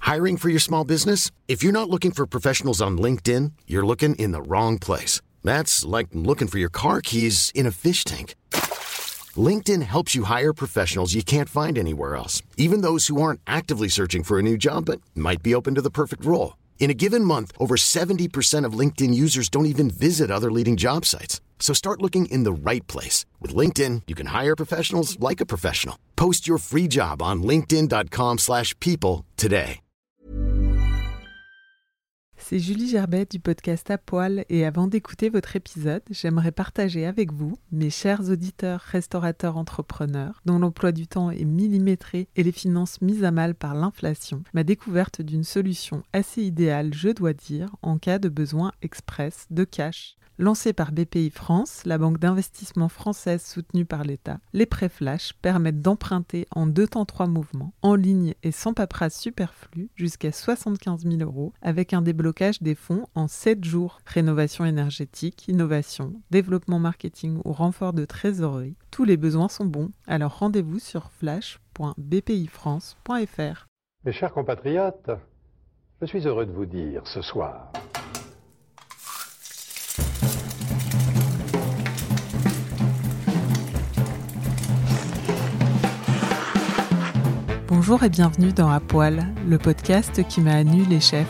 Hiring for your small business? If you're not looking for professionals on LinkedIn, you're looking in the wrong place. That's like looking for your car keys in a fish tank. LinkedIn helps you hire professionals you can't find anywhere else, even those who aren't actively searching for a new job but might be open to the perfect role. In a given month, over 70% of LinkedIn users don't even visit other leading job sites. So start looking in the right place. With LinkedIn, you can hire professionals like a professional. Post your free job on linkedin.com/people today. C'est Julie Gerbet du podcast À Poil et avant d'écouter votre épisode, j'aimerais partager avec vous, mes chers auditeurs, restaurateurs, entrepreneurs, dont l'emploi du temps est millimétré et les finances mises à mal par l'inflation, ma découverte d'une solution assez idéale, je dois dire, en cas de besoin express de cash. Lancée par BPI France, la banque d'investissement française soutenue par l'État, les prêts flash permettent d'emprunter en 2 temps 3 mouvements, en ligne et sans paperasse superflue, jusqu'à 75 000 € avec un déblocage des fonds en 7 jours. Rénovation énergétique, innovation, développement marketing ou renfort de trésorerie, tous les besoins sont bons, alors rendez-vous sur flash.bpifrance.fr. Mes chers compatriotes, je suis heureux de vous dire ce soir... Bonjour et bienvenue dans À Poil, le podcast qui m'a annulé les chefs.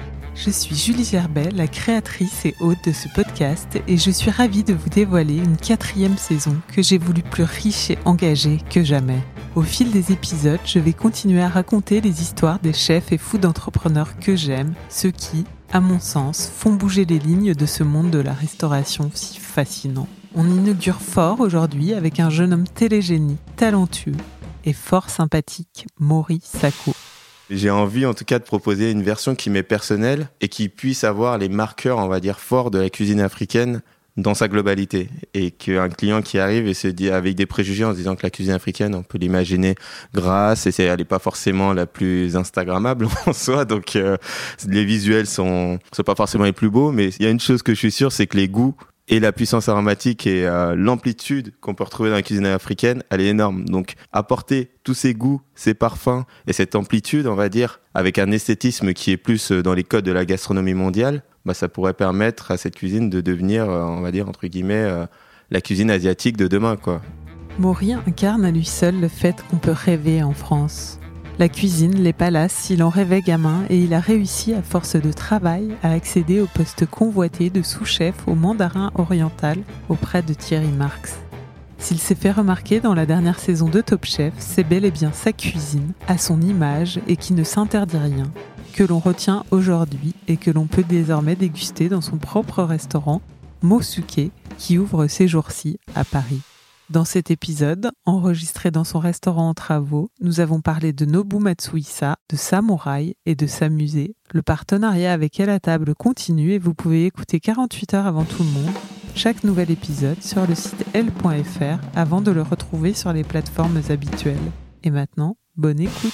Je suis Julie Gerbet, la créatrice et hôte de ce podcast et je suis ravie de vous dévoiler une 4e saison que j'ai voulu plus riche et engagée que jamais. Au fil des épisodes, je vais continuer à raconter les histoires des chefs et fous d'entrepreneurs que j'aime, ceux qui, à mon sens, font bouger les lignes de ce monde de la restauration si fascinant. On inaugure fort aujourd'hui avec un jeune homme télégénie, talentueux, et fort sympathique, Maury Sacco. J'ai envie en tout cas de proposer une version qui m'est personnelle et qui puisse avoir les marqueurs, on va dire, forts de la cuisine africaine dans sa globalité. Et qu'un client qui arrive et se dit avec des préjugés en se disant que la cuisine africaine, on peut l'imaginer grasse et elle n'est pas forcément la plus instagrammable en soi. Donc les visuels sont pas forcément les plus beaux, mais il y a une chose que je suis sûr, c'est que les goûts et la puissance aromatique et l'amplitude qu'on peut retrouver dans la cuisine africaine, elle est énorme. Donc, apporter tous ces goûts, ces parfums et cette amplitude, on va dire, avec un esthétisme qui est plus dans les codes de la gastronomie mondiale, ça pourrait permettre à cette cuisine de devenir, on va dire, entre guillemets, la cuisine asiatique de demain, quoi. Maury incarne à lui seul le fait qu'on peut rêver en France. La cuisine, les palaces, il en rêvait gamin et il a réussi à force de travail à accéder au poste convoité de sous-chef au Mandarin Oriental auprès de Thierry Marx. S'il s'est fait remarquer dans la dernière saison de Top Chef, c'est bel et bien sa cuisine, à son image et qui ne s'interdit rien, que l'on retient aujourd'hui et que l'on peut désormais déguster dans son propre restaurant, Mosuke, qui ouvre ces jours-ci à Paris. Dans cet épisode, enregistré dans son restaurant en travaux, nous avons parlé de Nobu Matsuhisa, de Samouraï et de s'amuser. Le partenariat avec Elle à table continue et vous pouvez écouter 48 heures avant tout le monde chaque nouvel épisode sur le site elle.fr avant de le retrouver sur les plateformes habituelles. Et maintenant, bonne écoute.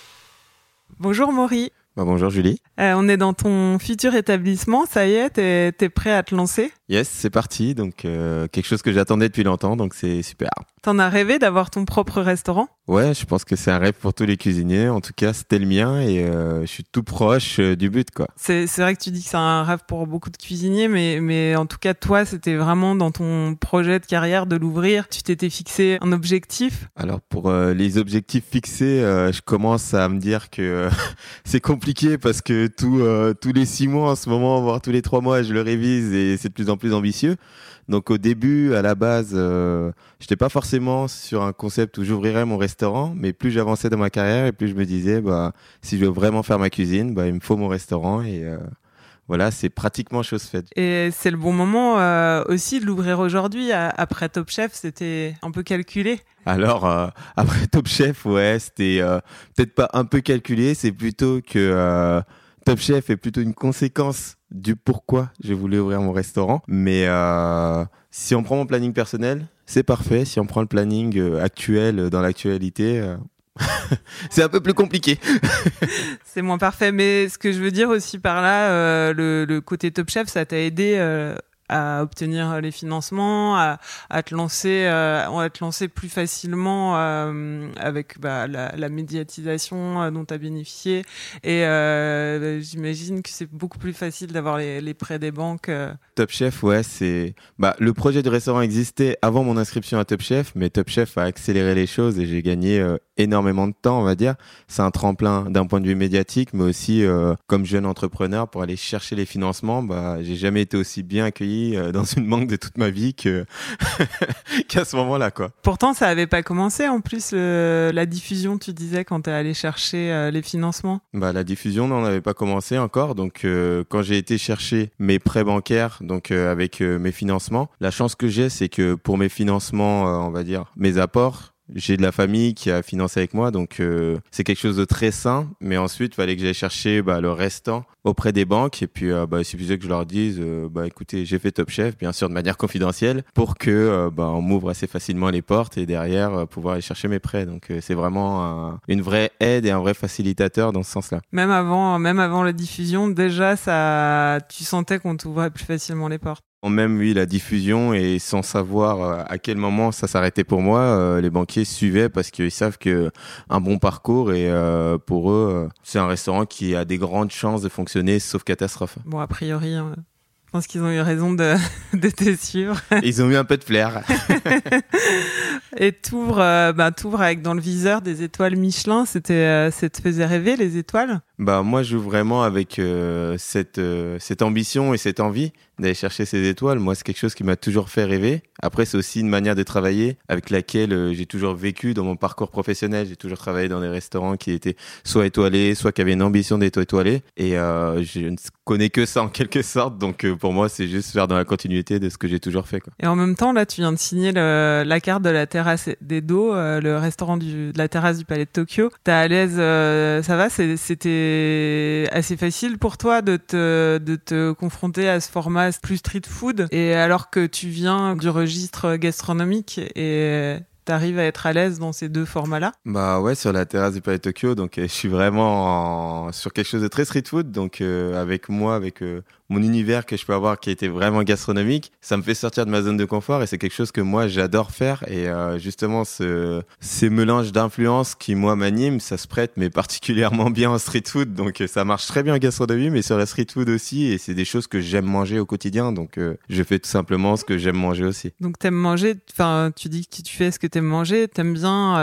Bonjour Maury. Bonjour Julie. On est dans ton futur établissement, ça y est, t'es prêt à te lancer ? Yes, c'est parti, donc quelque chose que j'attendais depuis longtemps, donc c'est super. T'en as rêvé d'avoir ton propre restaurant ? Ouais, je pense que c'est un rêve pour tous les cuisiniers, en tout cas c'était le mien et je suis tout proche du but, quoi. C'est vrai que tu dis que c'est un rêve pour beaucoup de cuisiniers, mais en tout cas toi c'était vraiment dans ton projet de carrière de l'ouvrir, tu t'étais fixé un objectif ? Alors pour les objectifs fixés, je commence à me dire que c'est compliqué parce que tous les 6 mois en ce moment, voire tous les 3 mois, je le révise et c'est de plus en plus ambitieux. Donc au début, à la base, j'étais pas forcément sur un concept où j'ouvrirais mon restaurant, mais plus j'avançais dans ma carrière et plus je me disais, si je veux vraiment faire ma cuisine, il me faut mon restaurant et voilà, c'est pratiquement chose faite. Et c'est le bon moment aussi de l'ouvrir aujourd'hui. Après Top Chef, c'était un peu calculé. Alors, après Top Chef, ouais, c'était peut-être pas un peu calculé, c'est plutôt que Top Chef est plutôt une conséquence du pourquoi je voulais ouvrir mon restaurant. Mais si on prend mon planning personnel, c'est parfait. Si on prend le planning actuel dans l'actualité, c'est un peu plus compliqué. C'est moins parfait. Mais ce que je veux dire aussi par là, le côté Top Chef, ça t'a aidé à obtenir les financements, à te lancer plus facilement avec la médiatisation dont tu as bénéficié. Et j'imagine que c'est beaucoup plus facile d'avoir les prêts des banques. Top Chef, ouais, c'est le projet de restaurant existait avant mon inscription à Top Chef, mais Top Chef a accéléré les choses et j'ai gagné énormément de temps, on va dire. C'est un tremplin d'un point de vue médiatique, mais aussi comme jeune entrepreneur pour aller chercher les financements. J'ai jamais été aussi bien accueilli dans une banque de toute ma vie qu'à ce moment-là, quoi. Pourtant, ça avait pas commencé en plus la diffusion, tu disais, quand t'es allé chercher les financements. La diffusion n'en avait pas commencé encore, donc quand j'ai été chercher mes prêts bancaires, donc avec mes financements, la chance que j'ai, c'est que pour mes financements, on va dire mes apports, j'ai de la famille qui a financé avec moi, donc c'est quelque chose de très sain. Mais ensuite, il fallait que j'aille chercher le restant auprès des banques. Et puis, il suffisait que je leur dise, écoutez, j'ai fait Top Chef, bien sûr de manière confidentielle, pour que on m'ouvre assez facilement les portes et derrière pouvoir aller chercher mes prêts. Donc, c'est vraiment une vraie aide et un vrai facilitateur dans ce sens-là. Même avant la diffusion, déjà, tu sentais qu'on t'ouvrait plus facilement les portes. Même oui, la diffusion, et sans savoir à quel moment ça s'arrêtait pour moi, les banquiers suivaient parce qu'ils savent que un bon parcours, et pour eux, c'est un restaurant qui a des grandes chances de fonctionner sauf catastrophe. Bon, a priori, je pense qu'ils ont eu raison de te suivre. Ils ont eu un peu de flair. Et t'ouvres avec dans le viseur des étoiles Michelin. Ça te faisait rêver, les étoiles? Moi, je joue vraiment avec cette ambition et cette envie d'aller chercher ces étoiles. Moi, c'est quelque chose qui m'a toujours fait rêver. Après, c'est aussi une manière de travailler avec laquelle j'ai toujours vécu dans mon parcours professionnel. J'ai toujours travaillé dans des restaurants qui étaient soit étoilés, soit qui avaient une ambition d'être étoilés. Et je ne connais que ça en quelque sorte. Donc, pour moi, c'est juste faire dans la continuité de ce que j'ai toujours fait, quoi. Et en même temps, là, tu viens de signer la carte de la terrasse d'Edo, le restaurant de la terrasse du Palais de Tokyo. T'es à l'aise, ça va? C'était assez facile pour toi de te confronter à ce format plus street food, et alors que tu viens du registre gastronomique, et t'arrives à être à l'aise dans ces deux formats-là? Ouais, sur la terrasse du Palais de Tokyo, donc je suis vraiment sur quelque chose de très street food, donc avec mon univers que je peux avoir qui a été vraiment gastronomique, ça me fait sortir de ma zone de confort, et c'est quelque chose que moi j'adore faire. Et justement ces mélanges d'influences qui moi m'animent, ça se prête mais particulièrement bien en street food, donc ça marche très bien en gastronomie, mais sur la street food aussi, et c'est des choses que j'aime manger au quotidien, donc je fais tout simplement ce que j'aime manger aussi. Donc t'aimes manger, enfin tu dis que tu fais ce que t'aimes manger, t'aimes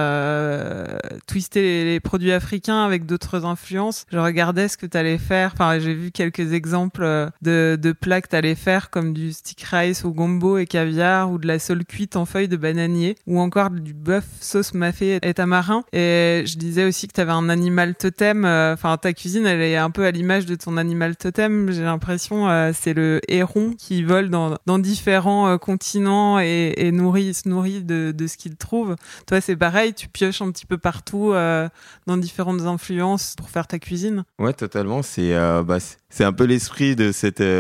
bien twister les produits africains avec d'autres influences. Je regardais ce que t'allais faire, enfin j'ai vu quelques exemples de plats que t'allais faire, comme du stick rice au gombo et caviar, ou de la sole cuite en feuilles de bananier, ou encore du bœuf sauce mafé et tamarin. Et je disais aussi que t'avais un animal totem, enfin ta cuisine elle est un peu à l'image de ton animal totem, j'ai l'impression, c'est le héron qui vole dans différents continents et se nourrit de ce qu'il trouve. Toi c'est pareil, tu pioches un petit peu partout dans différentes influences pour faire ta cuisine? Ouais, totalement, c'est un peu l'esprit de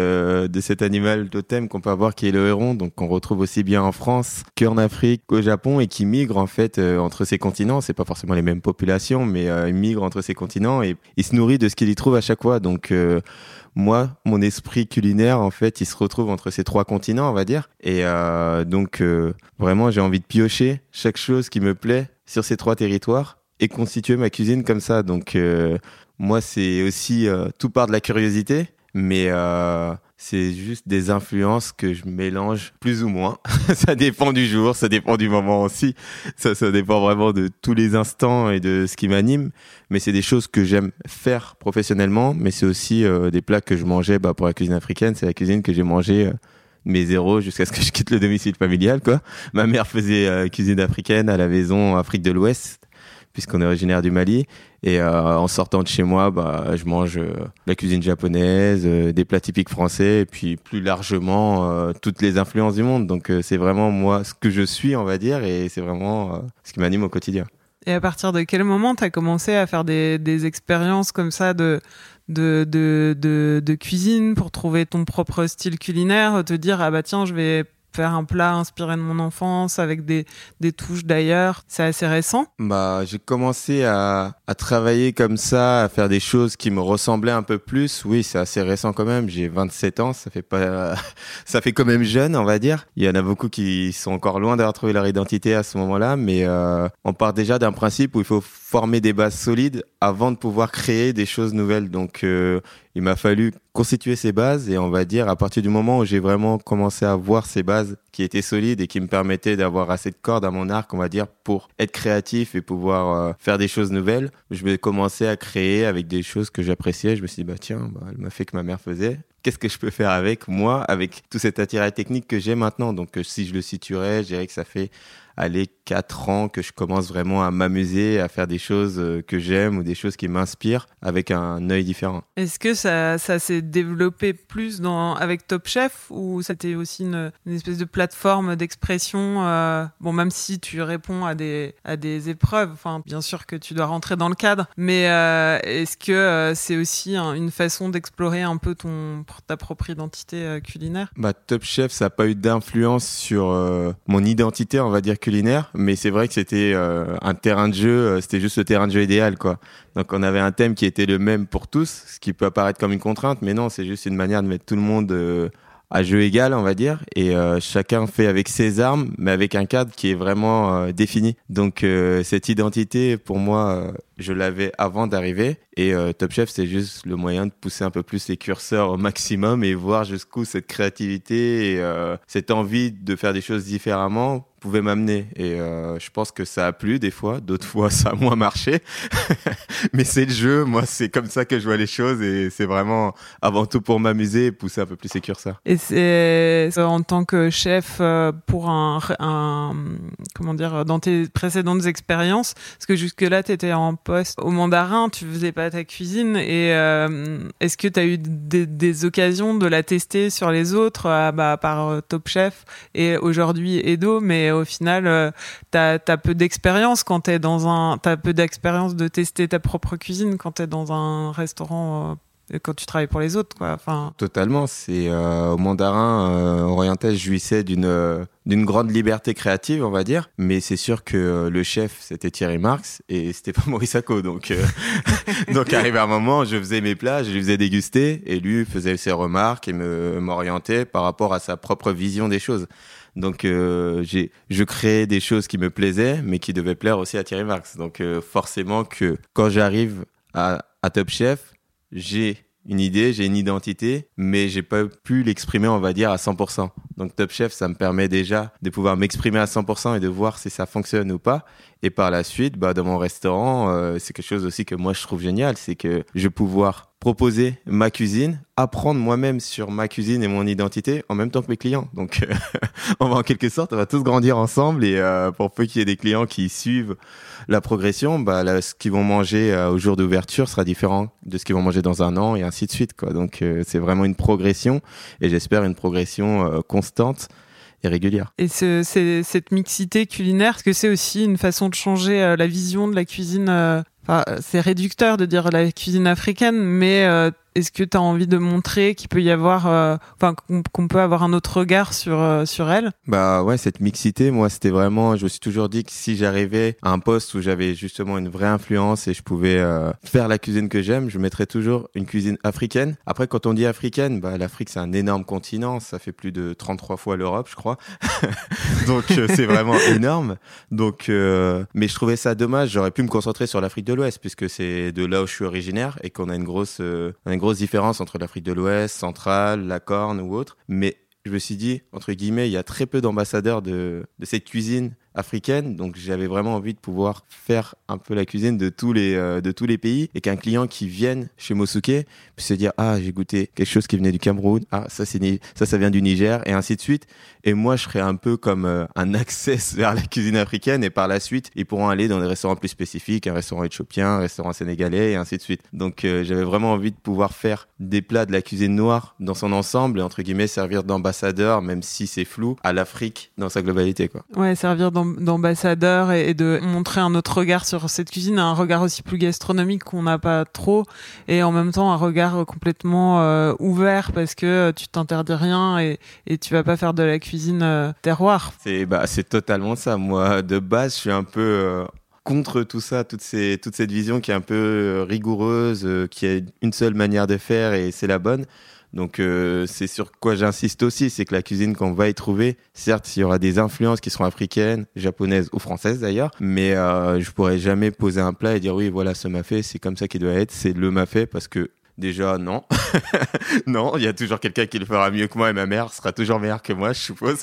cet animal totem qu'on peut avoir, qui est le héron, donc qu'on retrouve aussi bien en France qu'en Afrique, qu'au Japon, et qui migre en fait entre ces continents. C'est pas forcément les mêmes populations, mais il migre entre ces continents et il se nourrit de ce qu'il y trouve à chaque fois. Donc moi, mon esprit culinaire, en fait, il se retrouve entre ces trois continents, on va dire. Et donc vraiment, j'ai envie de piocher chaque chose qui me plaît sur ces trois territoires et constituer ma cuisine comme ça. Donc moi, c'est aussi tout part de la curiosité, mais c'est juste des influences que je mélange plus ou moins. Ça dépend du jour, ça dépend du moment aussi. Ça dépend vraiment de tous les instants et de ce qui m'anime. Mais c'est des choses que j'aime faire professionnellement, mais c'est aussi des plats que je mangeais pour la cuisine africaine. C'est la cuisine que j'ai mangée mes zéros jusqu'à ce que je quitte le domicile familial, quoi. Ma mère faisait cuisine africaine à la maison Afrique de l'Ouest, puisqu'on est originaire du Mali. Et en sortant de chez moi, je mange la cuisine japonaise, des plats typiques français, et puis plus largement toutes les influences du monde. Donc c'est vraiment moi ce que je suis, on va dire, et c'est vraiment ce qui m'anime au quotidien. Et à partir de quel moment tu as commencé à faire des expériences comme ça de cuisine pour trouver ton propre style culinaire, te dire tiens, je vais faire un plat inspiré de mon enfance avec des touches d'ailleurs. C'est assez récent. J'ai commencé à travailler comme ça, à faire des choses qui me ressemblaient un peu plus. Oui, c'est assez récent quand même. J'ai 27 ans, ça fait quand même jeune, on va dire. Il y en a beaucoup qui sont encore loin d'avoir trouvé leur identité à ce moment-là, mais on part déjà d'un principe où il faut former des bases solides avant de pouvoir créer des choses nouvelles. Donc, il m'a fallu constituer ces bases et on va dire à partir du moment où j'ai vraiment commencé à voir ces bases qui étaient solides et qui me permettaient d'avoir assez de cordes à mon arc, on va dire, pour être créatif et pouvoir faire des choses nouvelles, je vais commencer à créer avec des choses que j'appréciais. Je me suis dit, elle m'a fait que ma mère faisait. Qu'est-ce que je peux faire avec moi, avec tout cet attirail technique que j'ai maintenant? Donc, si je le situerais, je dirais que ça fait 4 ans que je commence vraiment à m'amuser, à faire des choses que j'aime ou des choses qui m'inspirent avec un œil différent. Est-ce que ça s'est développé plus avec Top Chef ou c'était aussi une espèce de plateforme d'expression même si tu réponds à des épreuves, enfin bien sûr que tu dois rentrer dans le cadre, mais est-ce que c'est aussi une façon d'explorer un peu ta propre identité culinaire? Top Chef, ça n'a pas eu d'influence sur mon identité, on va dire, culinaire, mais c'est vrai que c'était un terrain de jeu, c'était juste le terrain de jeu idéal, quoi. Donc on avait un thème qui était le même pour tous, ce qui peut apparaître comme une contrainte, mais non, c'est juste une manière de mettre tout le monde à jeu égal, on va dire, et chacun fait avec ses armes, mais avec un cadre qui est vraiment défini. Donc cette identité, pour moi, je l'avais avant d'arriver, et Top Chef, c'est juste le moyen de pousser un peu plus les curseurs au maximum et voir jusqu'où cette créativité et cette envie de faire des choses différemment pouvait m'amener. Et je pense que ça a plu des fois, d'autres fois ça a moins marché, mais c'est le jeu. Moi, c'est comme ça que je vois les choses, et c'est vraiment avant tout pour m'amuser et pousser un peu plus les curseurs. Et c'est en tant que chef pour comment dire, dans tes précédentes expériences, parce que jusque-là t'étais en poste au Mandarin, tu faisais pas ta cuisine, et est-ce que t'as eu des occasions de la tester sur les autres par Top Chef et aujourd'hui Edo, mais au final t'as peu d'expérience t'as peu d'expérience de tester ta propre cuisine quand t'es dans un restaurant quand tu travailles pour les autres, quoi. Enfin... Totalement. C'est au Mandarin, Oriental jouissait d'une grande liberté créative, on va dire, mais c'est sûr que le chef, c'était Thierry Marx et c'était pas Maurice Sacco. Donc arrivé à un moment, je faisais mes plats, je lui faisais déguster, et lui faisait ses remarques et m'orientait par rapport à sa propre vision des choses. Donc je créais des choses qui me plaisaient, mais qui devaient plaire aussi à Thierry Marx. Donc forcément que quand j'arrive à Top Chef, j'ai une idée, j'ai une identité, mais j'ai pas pu l'exprimer, on va dire, à 100%. Donc Top Chef, ça me permet déjà de pouvoir m'exprimer à 100% et de voir si ça fonctionne ou pas. Et par la suite, dans mon restaurant, c'est quelque chose aussi que moi je trouve génial, c'est que je vais pouvoir proposer ma cuisine, apprendre moi-même sur ma cuisine et mon identité en même temps que mes clients. Donc on va en quelque sorte, on va tous grandir ensemble, et pour peu qu'il y ait des clients qui suivent la progression, ce qu'ils vont manger au jour d'ouverture sera différent de ce qu'ils vont manger dans un an, et ainsi de suite, quoi. Donc c'est vraiment une progression, et j'espère une progression constante et régulière. Et cette mixité culinaire, est-ce que c'est aussi une façon de changer la vision de la cuisine c'est réducteur de dire la cuisine africaine, mais est-ce que tu as envie de montrer qu'il peut y avoir, qu'on peut avoir un autre regard sur elle? Ouais, cette mixité, moi, c'était vraiment, je me suis toujours dit que si j'arrivais à un poste où j'avais justement une vraie influence et je pouvais faire la cuisine que j'aime, je mettrais toujours une cuisine africaine. Après, quand on dit africaine, l'Afrique, c'est un énorme continent, ça fait plus de 33 fois l'Europe, je crois. Donc, c'est vraiment énorme. Donc, mais je trouvais ça dommage, j'aurais pu me concentrer sur l'Afrique de l'Ouest, puisque c'est de là où je suis originaire et qu'on a une grosse différence entre l'Afrique de l'Ouest, centrale, la Corne ou autre. Mais je me suis dit, entre guillemets, il y a très peu d'ambassadeurs de cette cuisine africaine, donc j'avais vraiment envie de pouvoir faire un peu la cuisine de tous les pays, et qu'un client qui vienne chez Mosuke puisse se dire, j'ai goûté quelque chose qui venait du Cameroun, ça vient du Niger, et ainsi de suite. Et moi, je serais un peu comme un access vers la cuisine africaine, et par la suite, ils pourront aller dans des restaurants plus spécifiques, un restaurant éthiopien, un restaurant sénégalais, et ainsi de suite. Donc j'avais vraiment envie de pouvoir faire des plats de la cuisine noire dans son ensemble, et entre guillemets servir d'ambassadeur, même si c'est flou, à l'Afrique dans sa globalité, quoi. Ouais, servir d'ambassadeur d'ambassadeur et de montrer un autre regard sur cette cuisine, un regard aussi plus gastronomique qu'on n'a pas trop, et en même temps un regard complètement ouvert parce que tu t'interdis rien et tu vas pas faire de la cuisine terroir. C'est totalement ça. Moi, de base, je suis un peu contre tout ça, toute cette vision qui est un peu rigoureuse, qui a une seule manière de faire et c'est la bonne. Donc c'est sur quoi j'insiste aussi, c'est que la cuisine qu'on va y trouver, certes il y aura des influences qui seront africaines, japonaises ou françaises d'ailleurs, mais je pourrais jamais poser un plat et dire oui voilà ce mafé c'est comme ça qu'il doit être, c'est le mafé parce que déjà non, non il y a toujours quelqu'un qui le fera mieux que moi et ma mère sera toujours meilleure que moi je suppose.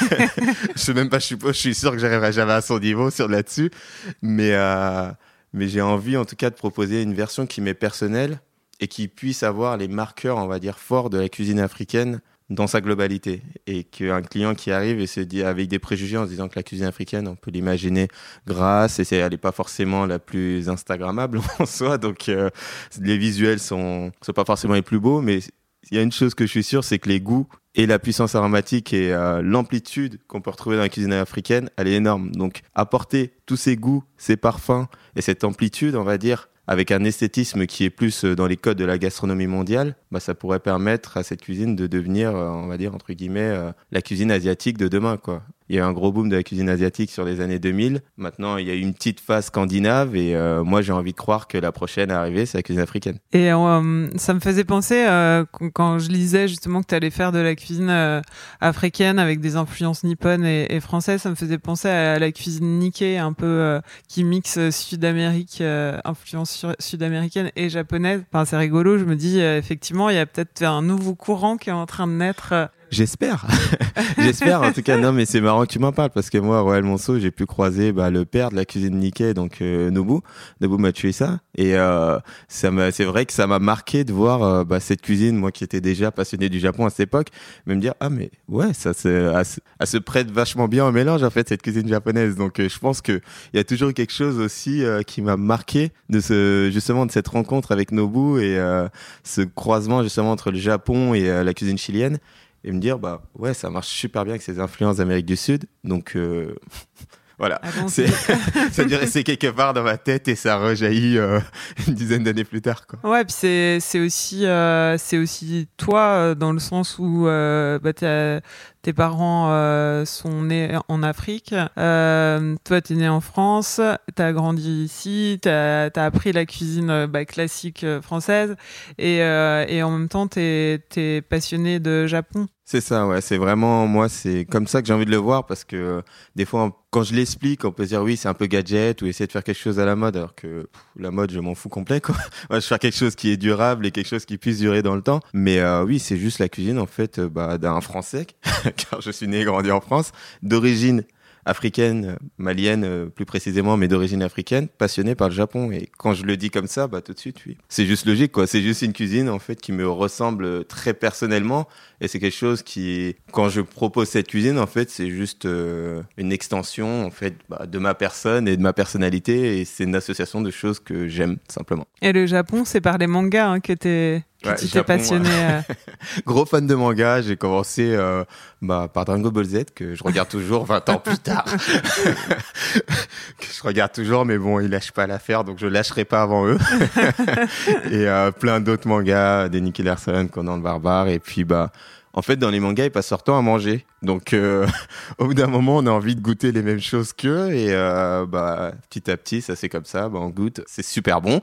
Je sais même pas je suppose, je suis sûr que j'arriverai jamais à son niveau sur là-dessus, mais j'ai envie en tout cas de proposer une version qui m'est personnelle et qui puisse avoir les marqueurs, on va dire, forts de la cuisine africaine dans sa globalité. Et qu'un client qui arrive et se dit avec des préjugés en se disant que la cuisine africaine, on peut l'imaginer grasse et elle n'est pas forcément la plus instagrammable en soi. Donc, les visuels sont pas forcément les plus beaux, mais il y a une chose que je suis sûr, c'est que les goûts et la puissance aromatique et l'amplitude qu'on peut retrouver dans la cuisine africaine, elle est énorme. Donc, apporter tous ces goûts, ces parfums et cette amplitude, on va dire, avec un esthétisme qui est plus dans les codes de la gastronomie mondiale, ça pourrait permettre à cette cuisine de devenir, on va dire, entre guillemets, la cuisine asiatique de demain, quoi. Il y a eu un gros boom de la cuisine asiatique sur les années 2000. Maintenant, il y a eu une petite phase scandinave et moi, j'ai envie de croire que la prochaine à arriver, c'est la cuisine africaine. Et ça me faisait penser, quand je lisais justement que tu allais faire de la cuisine africaine avec des influences nippones et françaises, ça me faisait penser à la cuisine Nikkei, un peu qui mixe Sud-Amérique, influence sud-américaine et japonaise. Enfin, c'est rigolo, je me dis, effectivement, il y a peut-être un nouveau courant qui est en train de naître. J'espère. J'espère en tout cas. Non mais c'est marrant que tu m'en parles parce que moi à Royal Monceau j'ai pu croiser le père de la cuisine Nikkei, donc Nobu Matsuhisa, et c'est vrai que ça m'a marqué de voir cette cuisine, moi qui étais déjà passionné du Japon à cette époque, me dire ah mais ouais ça se prête vachement bien au mélange en fait cette cuisine japonaise. Donc je pense que il y a toujours quelque chose aussi qui m'a marqué de justement de cette rencontre avec Nobu et ce croisement justement entre le Japon et la cuisine chilienne. Et me dire, ouais, ça marche super bien avec ces influences d'Amérique du Sud. Donc, voilà. C'est quelque part dans ma tête et ça rejaillit une dizaine d'années plus tard, quoi. Ouais, puis c'est aussi toi, dans le sens où tes parents sont nés en Afrique. Toi, t'es né en France, t'as grandi ici, t'as appris la cuisine classique française et en même temps, t'es passionné de Japon. C'est ça, ouais. C'est vraiment, moi, c'est comme ça que j'ai envie de le voir parce que des fois, quand je l'explique, on peut se dire oui, c'est un peu gadget ou essayer de faire quelque chose à la mode, alors que la mode, je m'en fous complet, quoi. Moi, je fais quelque chose qui est durable et quelque chose qui puisse durer dans le temps. Mais oui, c'est juste la cuisine, en fait, d'un Français, car je suis né et grandi en France, d'origine africaine, malienne plus précisément, mais d'origine africaine, passionné par le Japon. Et quand je le dis comme ça, tout de suite, oui. C'est juste logique, quoi. C'est juste une cuisine, en fait, qui me ressemble très personnellement. Et c'est quelque chose qui, quand je propose cette cuisine, en fait, c'est juste une extension, en fait, de ma personne et de ma personnalité. Et c'est une association de choses que j'aime, simplement. Et le Japon, c'est par les mangas que tu t'es passionné. Gros fan de manga, j'ai commencé par Dragon Ball Z, que je regarde toujours 20 ans plus tard. Que je regarde toujours, mais bon, ils lâchent pas l'affaire, donc je lâcherai pas avant eux. Et plein d'autres mangas, des Nicky Larson, Conan le Barbare, et puis en fait, dans les mangas, ils passent leur temps à manger. Donc, au bout d'un moment, on a envie de goûter les mêmes choses qu'eux. Et petit à petit, ça c'est comme ça. On goûte, c'est super bon.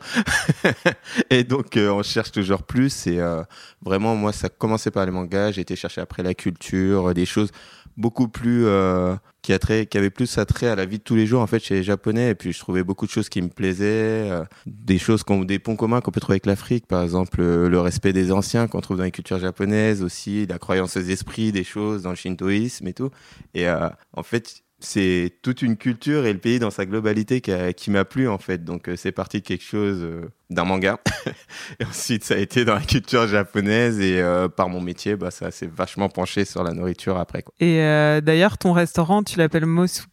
Et donc, on cherche toujours plus. Et vraiment, moi, ça a commencé par les mangas. J'ai été chercher après la culture, des choses beaucoup plus qui avaient plus attrait à la vie de tous les jours en fait chez les Japonais. Et puis je trouvais beaucoup de choses qui me plaisaient, des choses des ponts communs qu'on peut trouver avec l'Afrique, par exemple le respect des anciens qu'on trouve dans les cultures japonaises aussi, la croyance aux esprits, des choses dans le shintoïsme et tout. Et en fait c'est toute une culture et le pays dans sa globalité qui m'a plu en fait. Donc c'est parti de quelque chose, d'un manga. Et ensuite ça a été dans la culture japonaise et par mon métier, ça s'est vachement penché sur la nourriture après, quoi. Et d'ailleurs ton restaurant, tu l'appelles Mosuke.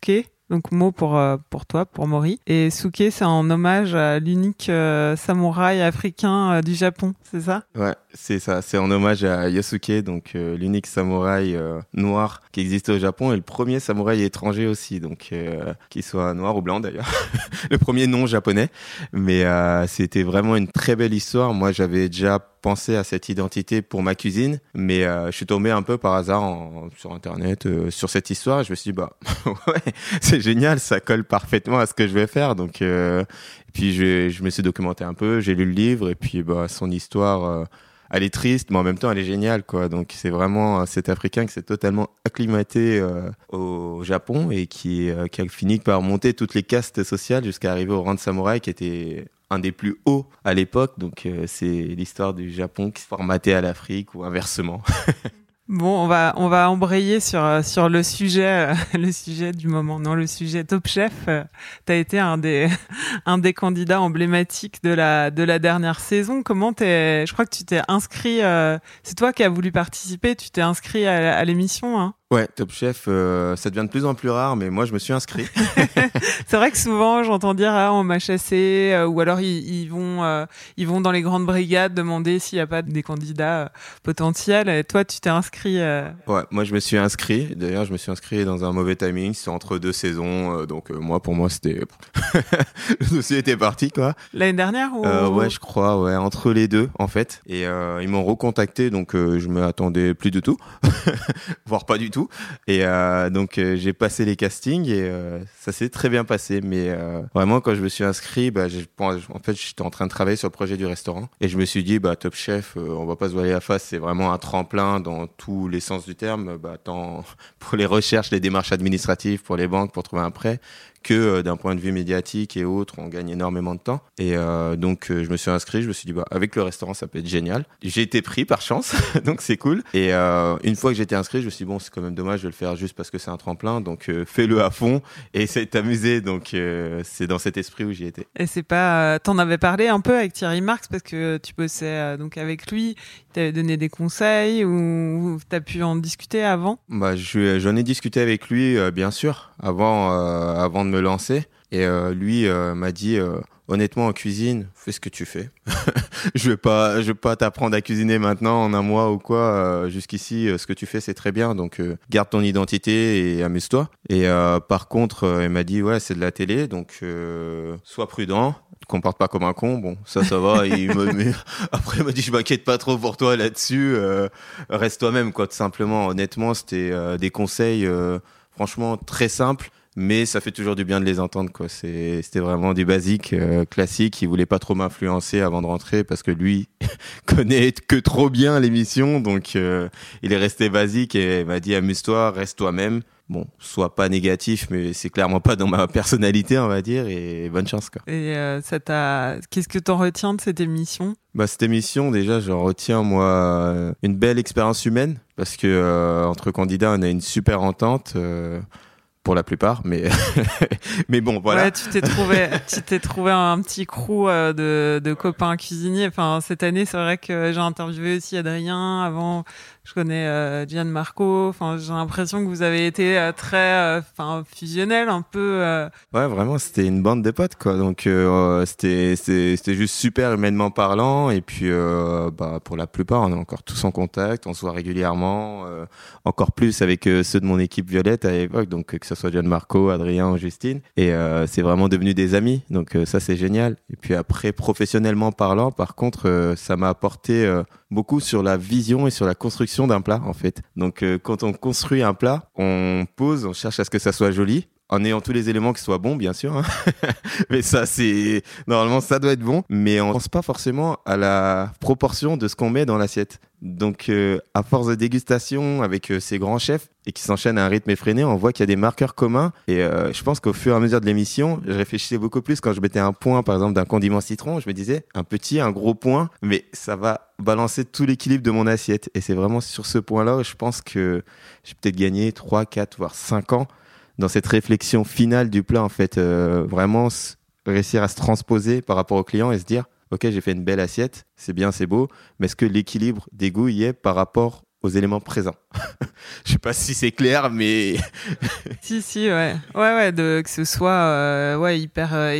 Donc Mo pour toi, pour Mori. Et Suke, c'est en hommage à l'unique samouraï africain du Japon, c'est ça? Ouais, c'est ça. C'est en hommage à Yosuke, donc l'unique samouraï noir qui existait au Japon et le premier samouraï étranger aussi, donc qu'il soit noir ou blanc d'ailleurs. Le premier non japonais. Mais c'était vraiment une très belle histoire. Moi, j'avais déjà pensé à cette identité pour ma cuisine, mais je suis tombé un peu par hasard sur Internet sur cette histoire et je me suis dit, bah ouais, c'est génial, ça colle parfaitement à ce que je vais faire. Donc, et puis je me suis documenté un peu, j'ai lu le livre et puis bah son histoire, elle est triste, mais en même temps elle est géniale, quoi. Donc c'est vraiment cet Africain qui s'est totalement acclimaté au Japon et qui a fini par monter toutes les castes sociales jusqu'à arriver au rang de samouraï qui était un des plus hauts à l'époque. Donc c'est l'histoire du Japon qui se formatait à l'Afrique ou inversement. Bon, on va embrayer sur le sujet du moment. Non, le sujet Top Chef. T'as été un des candidats emblématiques de la dernière saison. Je crois que tu t'es inscrit, c'est toi qui as voulu participer, tu t'es inscrit à l'émission, hein? Ouais, Top Chef, ça devient de plus en plus rare, mais moi je me suis inscrit. C'est vrai que souvent j'entends dire on m'a chassé, ou alors ils vont dans les grandes brigades demander s'il n'y a pas des candidats potentiels. Et toi, tu t'es inscrit. Ouais, moi je me suis inscrit. D'ailleurs, je me suis inscrit dans un mauvais timing, c'est entre deux saisons, donc pour moi c'était le dossier était parti, quoi. L'année dernière ou... Ouais, je crois, ouais, entre les deux en fait. Et ils m'ont recontacté, donc je me attendais plus du tout, voire pas du tout. Et donc j'ai passé les castings et ça s'est très bien passé. Mais vraiment quand je me suis inscrit, en fait j'étais en train de travailler sur le projet du restaurant et je me suis dit Top Chef, on va pas se voiler la face, c'est vraiment un tremplin dans tous les sens du terme, tant pour les recherches, les démarches administratives, pour les banques, pour trouver un prêt, que d'un point de vue médiatique et autres, on gagne énormément de temps. Et donc je me suis inscrit, je me suis dit avec le restaurant ça peut être génial. J'ai été pris par chance, donc c'est cool. Et une fois que j'étais inscrit, je me suis dit c'est quand même dommage de le faire juste parce que c'est un tremplin, donc fais-le à fond et essaie de t'amuser. Donc c'est dans cet esprit où j'y étais. Et c'est pas, t'en avais parlé un peu avec Thierry Marx parce que tu bossais donc avec lui, il t'avait donné des conseils ou t'as pu en discuter avant? J'en ai discuté avec lui bien sûr avant de me lancer et lui m'a dit honnêtement en cuisine fais ce que tu fais. je vais pas t'apprendre à cuisiner maintenant en un mois ou quoi, jusqu'ici ce que tu fais c'est très bien, donc garde ton identité et amuse-toi. Et par contre il m'a dit ouais c'est de la télé, donc sois prudent, te comporte pas comme un con. Bon ça va. Après il m'a dit je m'inquiète pas trop pour toi là-dessus, reste toi-même quoi, tout simplement. Honnêtement c'était des conseils franchement très simples, mais ça fait toujours du bien de les entendre, quoi. C'était vraiment du basique, classique. Il voulait pas trop m'influencer avant de rentrer parce que lui connaît que trop bien l'émission, donc il est resté basique et m'a dit amuse-toi, reste toi-même. Bon, sois pas négatif, mais c'est clairement pas dans ma personnalité, on va dire, et bonne chance, quoi. Et qu'est-ce que t'en retiens de cette émission? Cette émission, déjà, j'en retiens, moi, une belle expérience humaine, parce que entre candidats, on a une super entente, pour la plupart, mais mais bon, voilà. Ouais, tu t'es trouvé un petit crew de copains cuisiniers. Enfin, cette année, c'est vrai que j'ai interviewé aussi Adrien. Avant, je connais Gianmarco. Enfin, j'ai l'impression que vous avez été très fusionnel un peu. Ouais, vraiment, c'était une bande de potes, quoi. Donc c'était juste super humainement parlant. Et puis pour la plupart, on est encore tous en contact, on se voit régulièrement, encore plus avec ceux de mon équipe Violette à l'époque, donc que ce soit Gianmarco, Adrien ou Justine. Et c'est vraiment devenu des amis, donc ça c'est génial. Et puis après, professionnellement parlant, par contre, ça m'a apporté beaucoup sur la vision et sur la construction d'un plat, en fait. Donc quand on construit un plat, on pose, on cherche à ce que ça soit joli, en ayant tous les éléments qui soient bons, bien sûr, hein. Mais ça, normalement, ça doit être bon. Mais on pense pas forcément à la proportion de ce qu'on met dans l'assiette. Donc, à force de dégustation avec ces grands chefs et qui s'enchaînent à un rythme effréné, on voit qu'il y a des marqueurs communs. Et je pense qu'au fur et à mesure de l'émission, je réfléchissais beaucoup plus quand je mettais un point, par exemple, d'un condiment citron. Je me disais, un petit, un gros point, mais ça va balancer tout l'équilibre de mon assiette. Et c'est vraiment sur ce point-là où je pense que j'ai peut-être gagné 3, 4, voire 5 ans dans cette réflexion finale du plat, en fait. Vraiment réussir à se transposer par rapport au client et se dire ok, j'ai fait une belle assiette, c'est bien, c'est beau, mais est-ce que l'équilibre des goûts y est par rapport aux éléments présents. Je sais pas si c'est clair, mais Si, ouais. Ouais, que ce soit hyper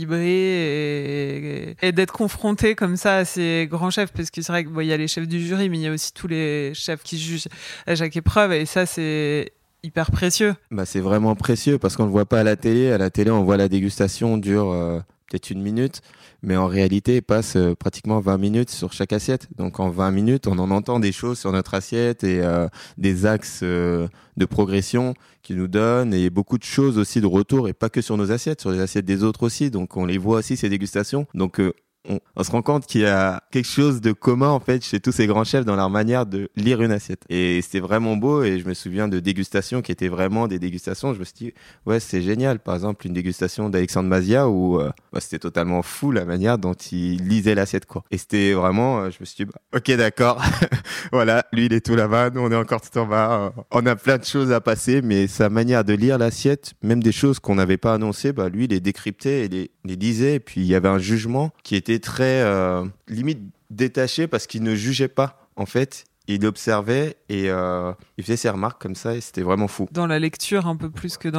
équilibré et d'être confronté comme ça à ces grands chefs, parce que c'est vrai qu'il y a les chefs du jury, mais il y a aussi tous les chefs qui jugent à chaque épreuve, et ça, c'est hyper précieux. c'est vraiment précieux parce qu'on le voit pas à la télé. À la télé, on voit la dégustation dure peut-être 1 minute, mais en réalité, il passe pratiquement 20 minutes sur chaque assiette. Donc en 20 minutes, on en entend des choses sur notre assiette et des axes de progression qui nous donnent et beaucoup de choses aussi de retour, et pas que sur nos assiettes, sur les assiettes des autres aussi. Donc on les voit aussi, ces dégustations. Donc on se rend compte qu'il y a quelque chose de commun en fait chez tous ces grands chefs dans leur manière de lire une assiette. Et c'était vraiment beau, et je me souviens de dégustations qui étaient vraiment des dégustations. Je me suis dit ouais, c'est génial. Par exemple, une dégustation d'Alexandre Mazia où c'était totalement fou la manière dont il lisait l'assiette, quoi. Et c'était vraiment, je me suis dit ok, d'accord. Voilà, lui il est tout là-bas, nous on est encore tout en bas. On a plein de choses à passer, mais sa manière de lire l'assiette, même des choses qu'on n'avait pas annoncées, lui il les décryptait et les disait. Et puis il y avait un jugement qui était très limite détaché parce qu'il ne jugeait pas en fait. Il observait et il faisait ses remarques comme ça, et c'était vraiment fou. Dans la lecture un peu plus que dans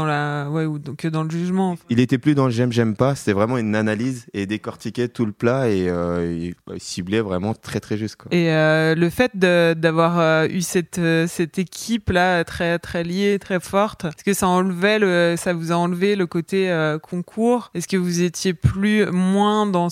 que dans le jugement. Il était plus dans le j'aime pas, c'était vraiment une analyse et décortiquait tout le plat et il ciblait vraiment très très juste, quoi. Et le fait d'avoir eu cette équipe là très très liée, très forte, est-ce que ça vous a enlevé le côté concours? Est-ce que vous étiez moins dans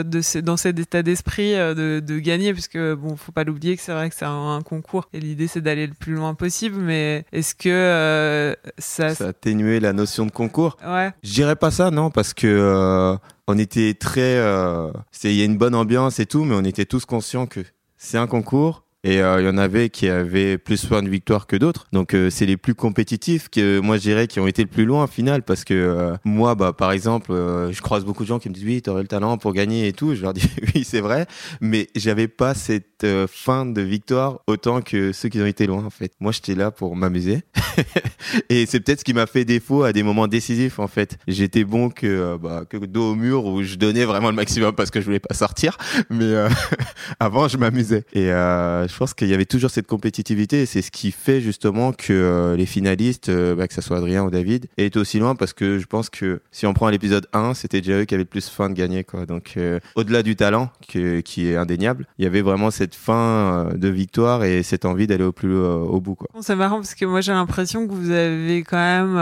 cet état d'esprit de gagner, parce que faut pas l'oublier que c'est vrai que c'est un concours et l'idée c'est d'aller le plus loin possible, mais est-ce que ça a atténué la notion de concours? Ouais. Je dirais pas ça, non, parce que on était très il y a une bonne ambiance et tout, mais on était tous conscients que c'est un concours. Et il y en avait qui avaient plus soin de victoire que d'autres. Donc c'est les plus compétitifs que moi je dirais qui ont été le plus loin au final, parce que moi par exemple je croise beaucoup de gens qui me disent oui, t'aurais le talent pour gagner et tout. Je leur dis oui, c'est vrai, mais j'avais pas cette fin de victoire autant que ceux qui ont été loin en fait. Moi j'étais là pour m'amuser et c'est peut-être ce qui m'a fait défaut à des moments décisifs en fait. J'étais bon que dos au mur où je donnais vraiment le maximum parce que je voulais pas sortir, mais avant je m'amusais et je pense qu'il y avait toujours cette compétitivité, et c'est ce qui fait justement que les finalistes, que ce soit Adrien ou David, étaient aussi loin, parce que je pense que si on prend l'épisode 1, c'était déjà eux qui avaient le plus faim de gagner, quoi. Donc au-delà du talent qui est indéniable, il y avait vraiment cette faim de victoire et cette envie d'aller au bout, quoi. C'est marrant parce que moi j'ai l'impression que vous avez quand même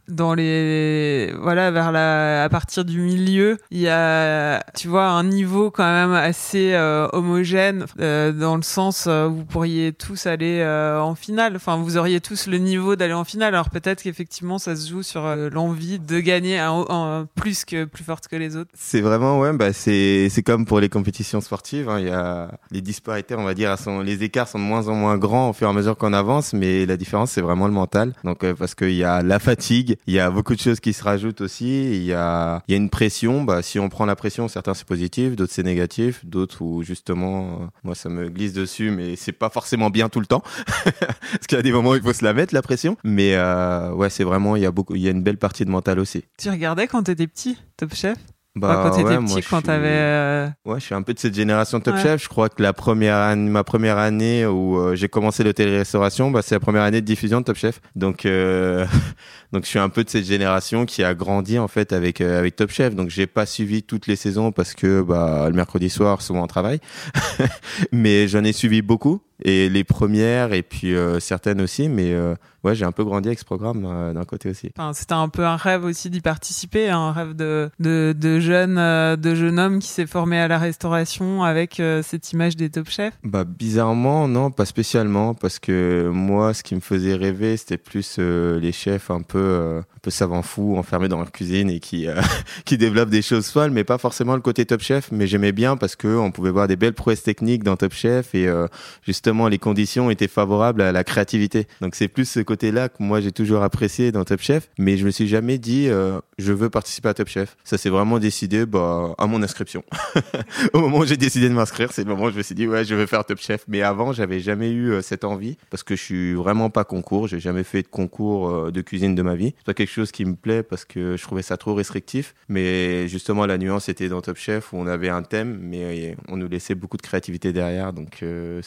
à partir du milieu, il y a, tu vois, un niveau quand même assez homogène, dans le sens où vous pourriez tous aller en finale. Enfin, vous auriez tous le niveau d'aller en finale. Alors peut-être qu'effectivement, ça se joue sur l'envie de gagner plus forte que les autres. C'est vraiment, c'est comme pour les compétitions sportives, hein. Il y a les disparités, on va dire, les écarts sont de moins en moins grands au fur et à mesure qu'on avance, mais la différence, c'est vraiment le mental. Donc, parce qu'il y a la fatigue, il y a beaucoup de choses qui se rajoutent aussi. Il y a une pression. Si on prend la pression, certains c'est positif, d'autres c'est négatif, d'autres où justement, moi ça me glisse dessus, mais c'est pas forcément bien tout le temps. Parce qu'il y a des moments où il faut se la mettre, la pression. Mais c'est vraiment, il y a une belle partie de mental aussi. Tu regardais quand t'étais petit, Top Chef? Quand t'étais petit, quand t'avais... Ouais, je suis un peu de cette génération Top Chef. Je crois que ma première année où j'ai commencé l'hôtellerie-restauration, c'est la première année de diffusion de Top Chef. Donc je suis un peu de cette génération qui a grandi en fait avec Top Chef. Donc j'ai pas suivi toutes les saisons parce que le mercredi soir, souvent on travaille. Mais j'en ai suivi beaucoup, et les premières et puis certaines aussi, mais j'ai un peu grandi avec ce programme d'un côté aussi. Enfin, c'était un peu un rêve aussi d'y participer, un rêve de jeune homme qui s'est formé à la restauration avec cette image des Top Chefs. Bizarrement, non, pas spécialement, parce que moi, ce qui me faisait rêver, c'était plus les chefs un peu savants fous, enfermés dans leur cuisine et qui développent des choses folles, mais pas forcément le côté Top Chef. Mais j'aimais bien parce que on pouvait voir des belles prouesses techniques dans Top Chef, et justement les conditions étaient favorables à la créativité. Donc c'est plus ce côté-là que moi j'ai toujours apprécié dans Top Chef, mais je me suis jamais dit je veux participer à Top Chef. Ça s'est vraiment décidé à mon inscription. Au moment où j'ai décidé de m'inscrire, c'est le moment où je me suis dit je veux faire Top Chef. Mais avant, j'avais jamais eu cette envie, parce que je suis vraiment pas concours, j'ai jamais fait de concours de cuisine de ma vie. C'est pas quelque chose qui me plaît parce que je trouvais ça trop restrictif, mais justement la nuance était dans Top Chef où on avait un thème, mais on nous laissait beaucoup de créativité derrière, donc c'était peut-être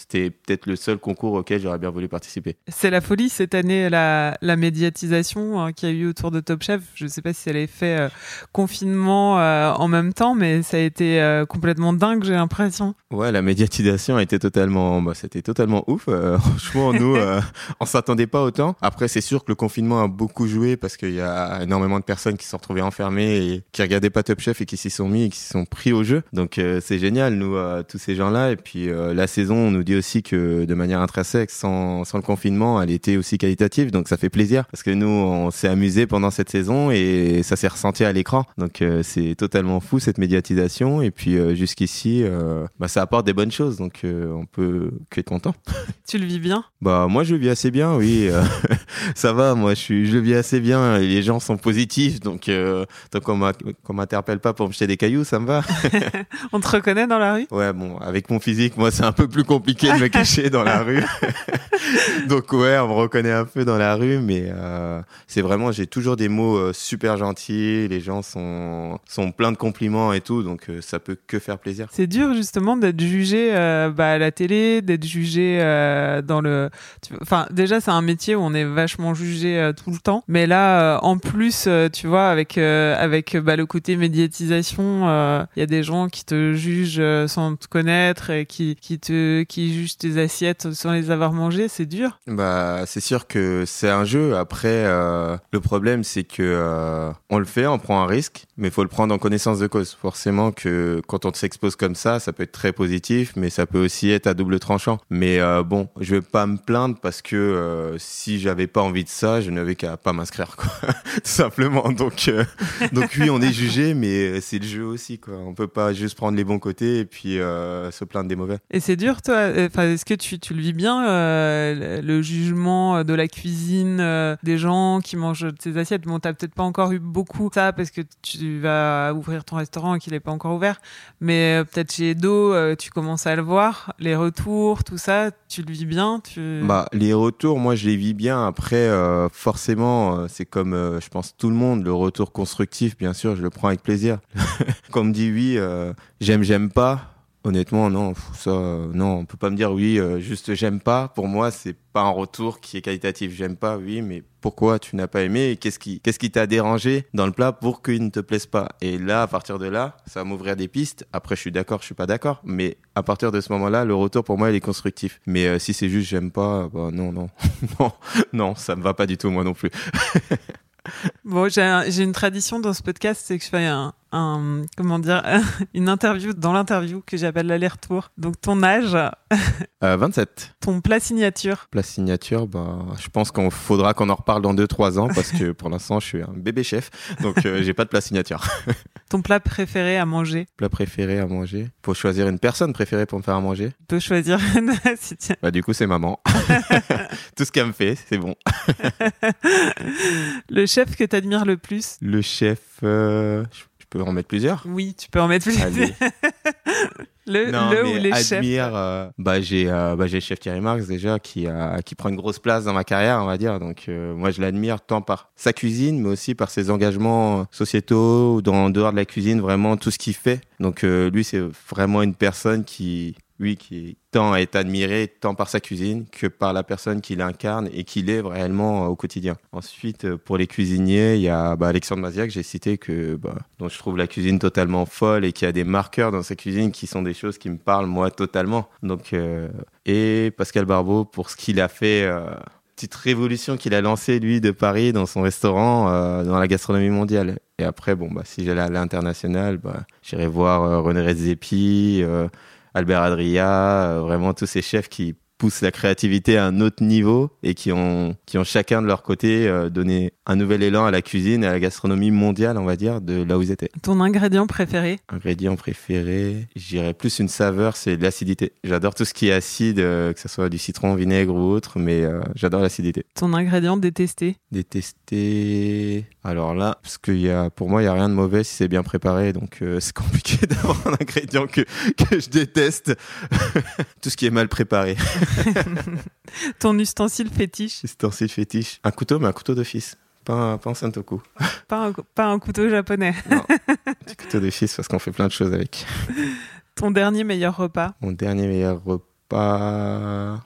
peut-être le seul concours auquel j'aurais bien voulu participer. C'est la folie cette année, la médiatisation qu'il y a eu autour de Top Chef. Je ne sais pas si elle avait fait confinement en même temps, mais ça a été complètement dingue, j'ai l'impression. Ouais, la médiatisation a été c'était totalement ouf. Franchement, nous, on s'attendait pas autant. Après, c'est sûr que le confinement a beaucoup joué parce qu'il y a énormément de personnes qui se sont retrouvées enfermées et qui regardaient pas Top Chef et qui s'y sont mis et qui s'y sont pris au jeu. Donc, c'est génial, nous, tous ces gens-là. Et puis, la saison, on nous dit aussi que de manière intrinsèque, sans le confinement, elle était aussi qualitative. Donc, ça fait plaisir parce que nous, on s'est amusés pendant cette saison et ça s'est ressenti à l'écran. Donc, c'est totalement fou, cette médiatisation. Et puis, jusqu'ici, ça apporte des bonnes choses. Donc, on peut qu'être content. Tu le vis bien ? Moi, je le vis assez bien, oui. Ça va, moi, je le vis assez bien. Les gens sont positifs. Donc, tant qu'on m'interpelle pas pour me jeter des cailloux, ça me va. On te reconnaît dans la rue ? Ouais, bon, avec mon physique, moi, c'est un peu plus compliqué de me cacher dans la rue. Donc, ouais, on me reconnaît un peu dans la rue, mais c'est vraiment, j'ai toujours des mots super gentils. Les gens sont pleins de compliments et tout, donc ça peut que faire plaisir. C'est dur, justement, d'être jugé à la télé, d'être jugé dans le... Enfin, déjà, c'est un métier où on est vachement jugé tout le temps, mais là, en plus, tu vois, avec le côté médiatisation, il y a des gens qui te jugent sans te connaître et qui jugent tes assiettes sans les avoir mangées, c'est dur. C'est sûr que c'est un jeu. Après, le problème, c'est que on le fait, on prend un risque, mais il faut le prendre en connaissance de cause. Forcément que quand on s'expose comme ça peut être très positif, mais ça peut aussi être à double tranchant. Mais je vais pas me plaindre parce que si j'avais pas envie de ça, je n'avais qu'à pas m'inscrire, quoi. Tout simplement. Donc oui, on est jugé, mais c'est le jeu aussi, quoi. On peut pas juste prendre les bons côtés et puis se plaindre des mauvais. Et c'est dur, toi. Est-ce que tu le vis bien, le jugement de la cuisine, des gens qui mangent tes assiettes? Bon, t'as peut-être pas encore eu beaucoup ça parce que tu vas ouvrir ton restaurant et qu'il est pas encore ouvert, mais peut-être chez Edo, tu commences à le voir, les retours, tout ça, tu le vis bien? Les retours, moi, je les vis bien. Après, forcément, c'est comme, je pense, tout le monde, le retour constructif, bien sûr, je le prends avec plaisir. Quand on me dit oui, j'aime pas. Honnêtement, non, non, on peut pas me dire oui, juste j'aime pas. Pour moi, c'est pas un retour qui est qualitatif. J'aime pas, oui, mais pourquoi tu n'as pas aimé et qu'est-ce qui t'a dérangé dans le plat pour qu'il ne te plaise pas? Et là, à partir de là, ça va m'ouvrir des pistes. Après, je suis d'accord, je suis pas d'accord, mais à partir de ce moment-là, le retour pour moi, il est constructif. Mais si c'est juste j'aime pas, non, ça me va pas du tout, moi non plus. Bon, j'ai une tradition dans ce podcast, c'est que je fais une interview dans l'interview que j'appelle l'aller-retour. Donc ton âge 27. Ton plat signature. Plat signature, je pense qu'il faudra qu'on en reparle dans 2-3 ans parce que pour l'instant je suis un bébé chef, donc j'ai pas de plat signature. Ton plat préféré à manger? Plat préféré à manger. Faut choisir une personne préférée pour me faire à manger. Tu peux choisir si tu... Du coup c'est maman. Tout ce qu'elle me fait, c'est bon. Le chef que t'admires le plus? Le chef, je peux en mettre plusieurs? Oui, tu peux en mettre plusieurs. Ou les chefs. J'ai le chef Thierry Marx déjà qui prend une grosse place dans ma carrière, on va dire. Donc moi je l'admire tant par sa cuisine, mais aussi par ses engagements sociétaux ou en dehors de la cuisine, vraiment tout ce qu'il fait. Donc lui c'est vraiment une personne qui tend à être admiré tant par sa cuisine que par la personne qu'il incarne et qu'il est réellement au quotidien. Ensuite, pour les cuisiniers, il y a Alexandre Maziac, j'ai cité, dont je trouve la cuisine totalement folle et qui a des marqueurs dans sa cuisine qui sont des choses qui me parlent, moi, totalement. Donc, et Pascal Barbeau, pour ce qu'il a fait... petite révolution qu'il a lancée, lui, de Paris, dans son restaurant, dans la gastronomie mondiale. Et après, si j'allais à l'international, j'irais voir René Redzepi, Albert Adria, vraiment tous ces chefs qui poussent la créativité à un autre niveau et qui ont chacun de leur côté donné un nouvel élan à la cuisine et à la gastronomie mondiale, on va dire, de là où ils étaient. Ton ingrédient préféré? Ingrédient préféré, je dirais plus une saveur, c'est l'acidité. J'adore tout ce qui est acide, que ce soit du citron, vinaigre ou autre, mais j'adore l'acidité. Ton ingrédient détesté? Détesté... Alors là, parce que pour moi, il n'y a rien de mauvais si c'est bien préparé, donc c'est compliqué d'avoir un ingrédient que je déteste. Tout ce qui est mal préparé. Ton ustensile fétiche? Ustensile fétiche. Un couteau, mais un couteau d'office. Pas un Sentoku. Pas un couteau japonais. Non, un petit couteau d'office parce qu'on fait plein de choses avec. Ton dernier meilleur repas? Mon dernier meilleur repas...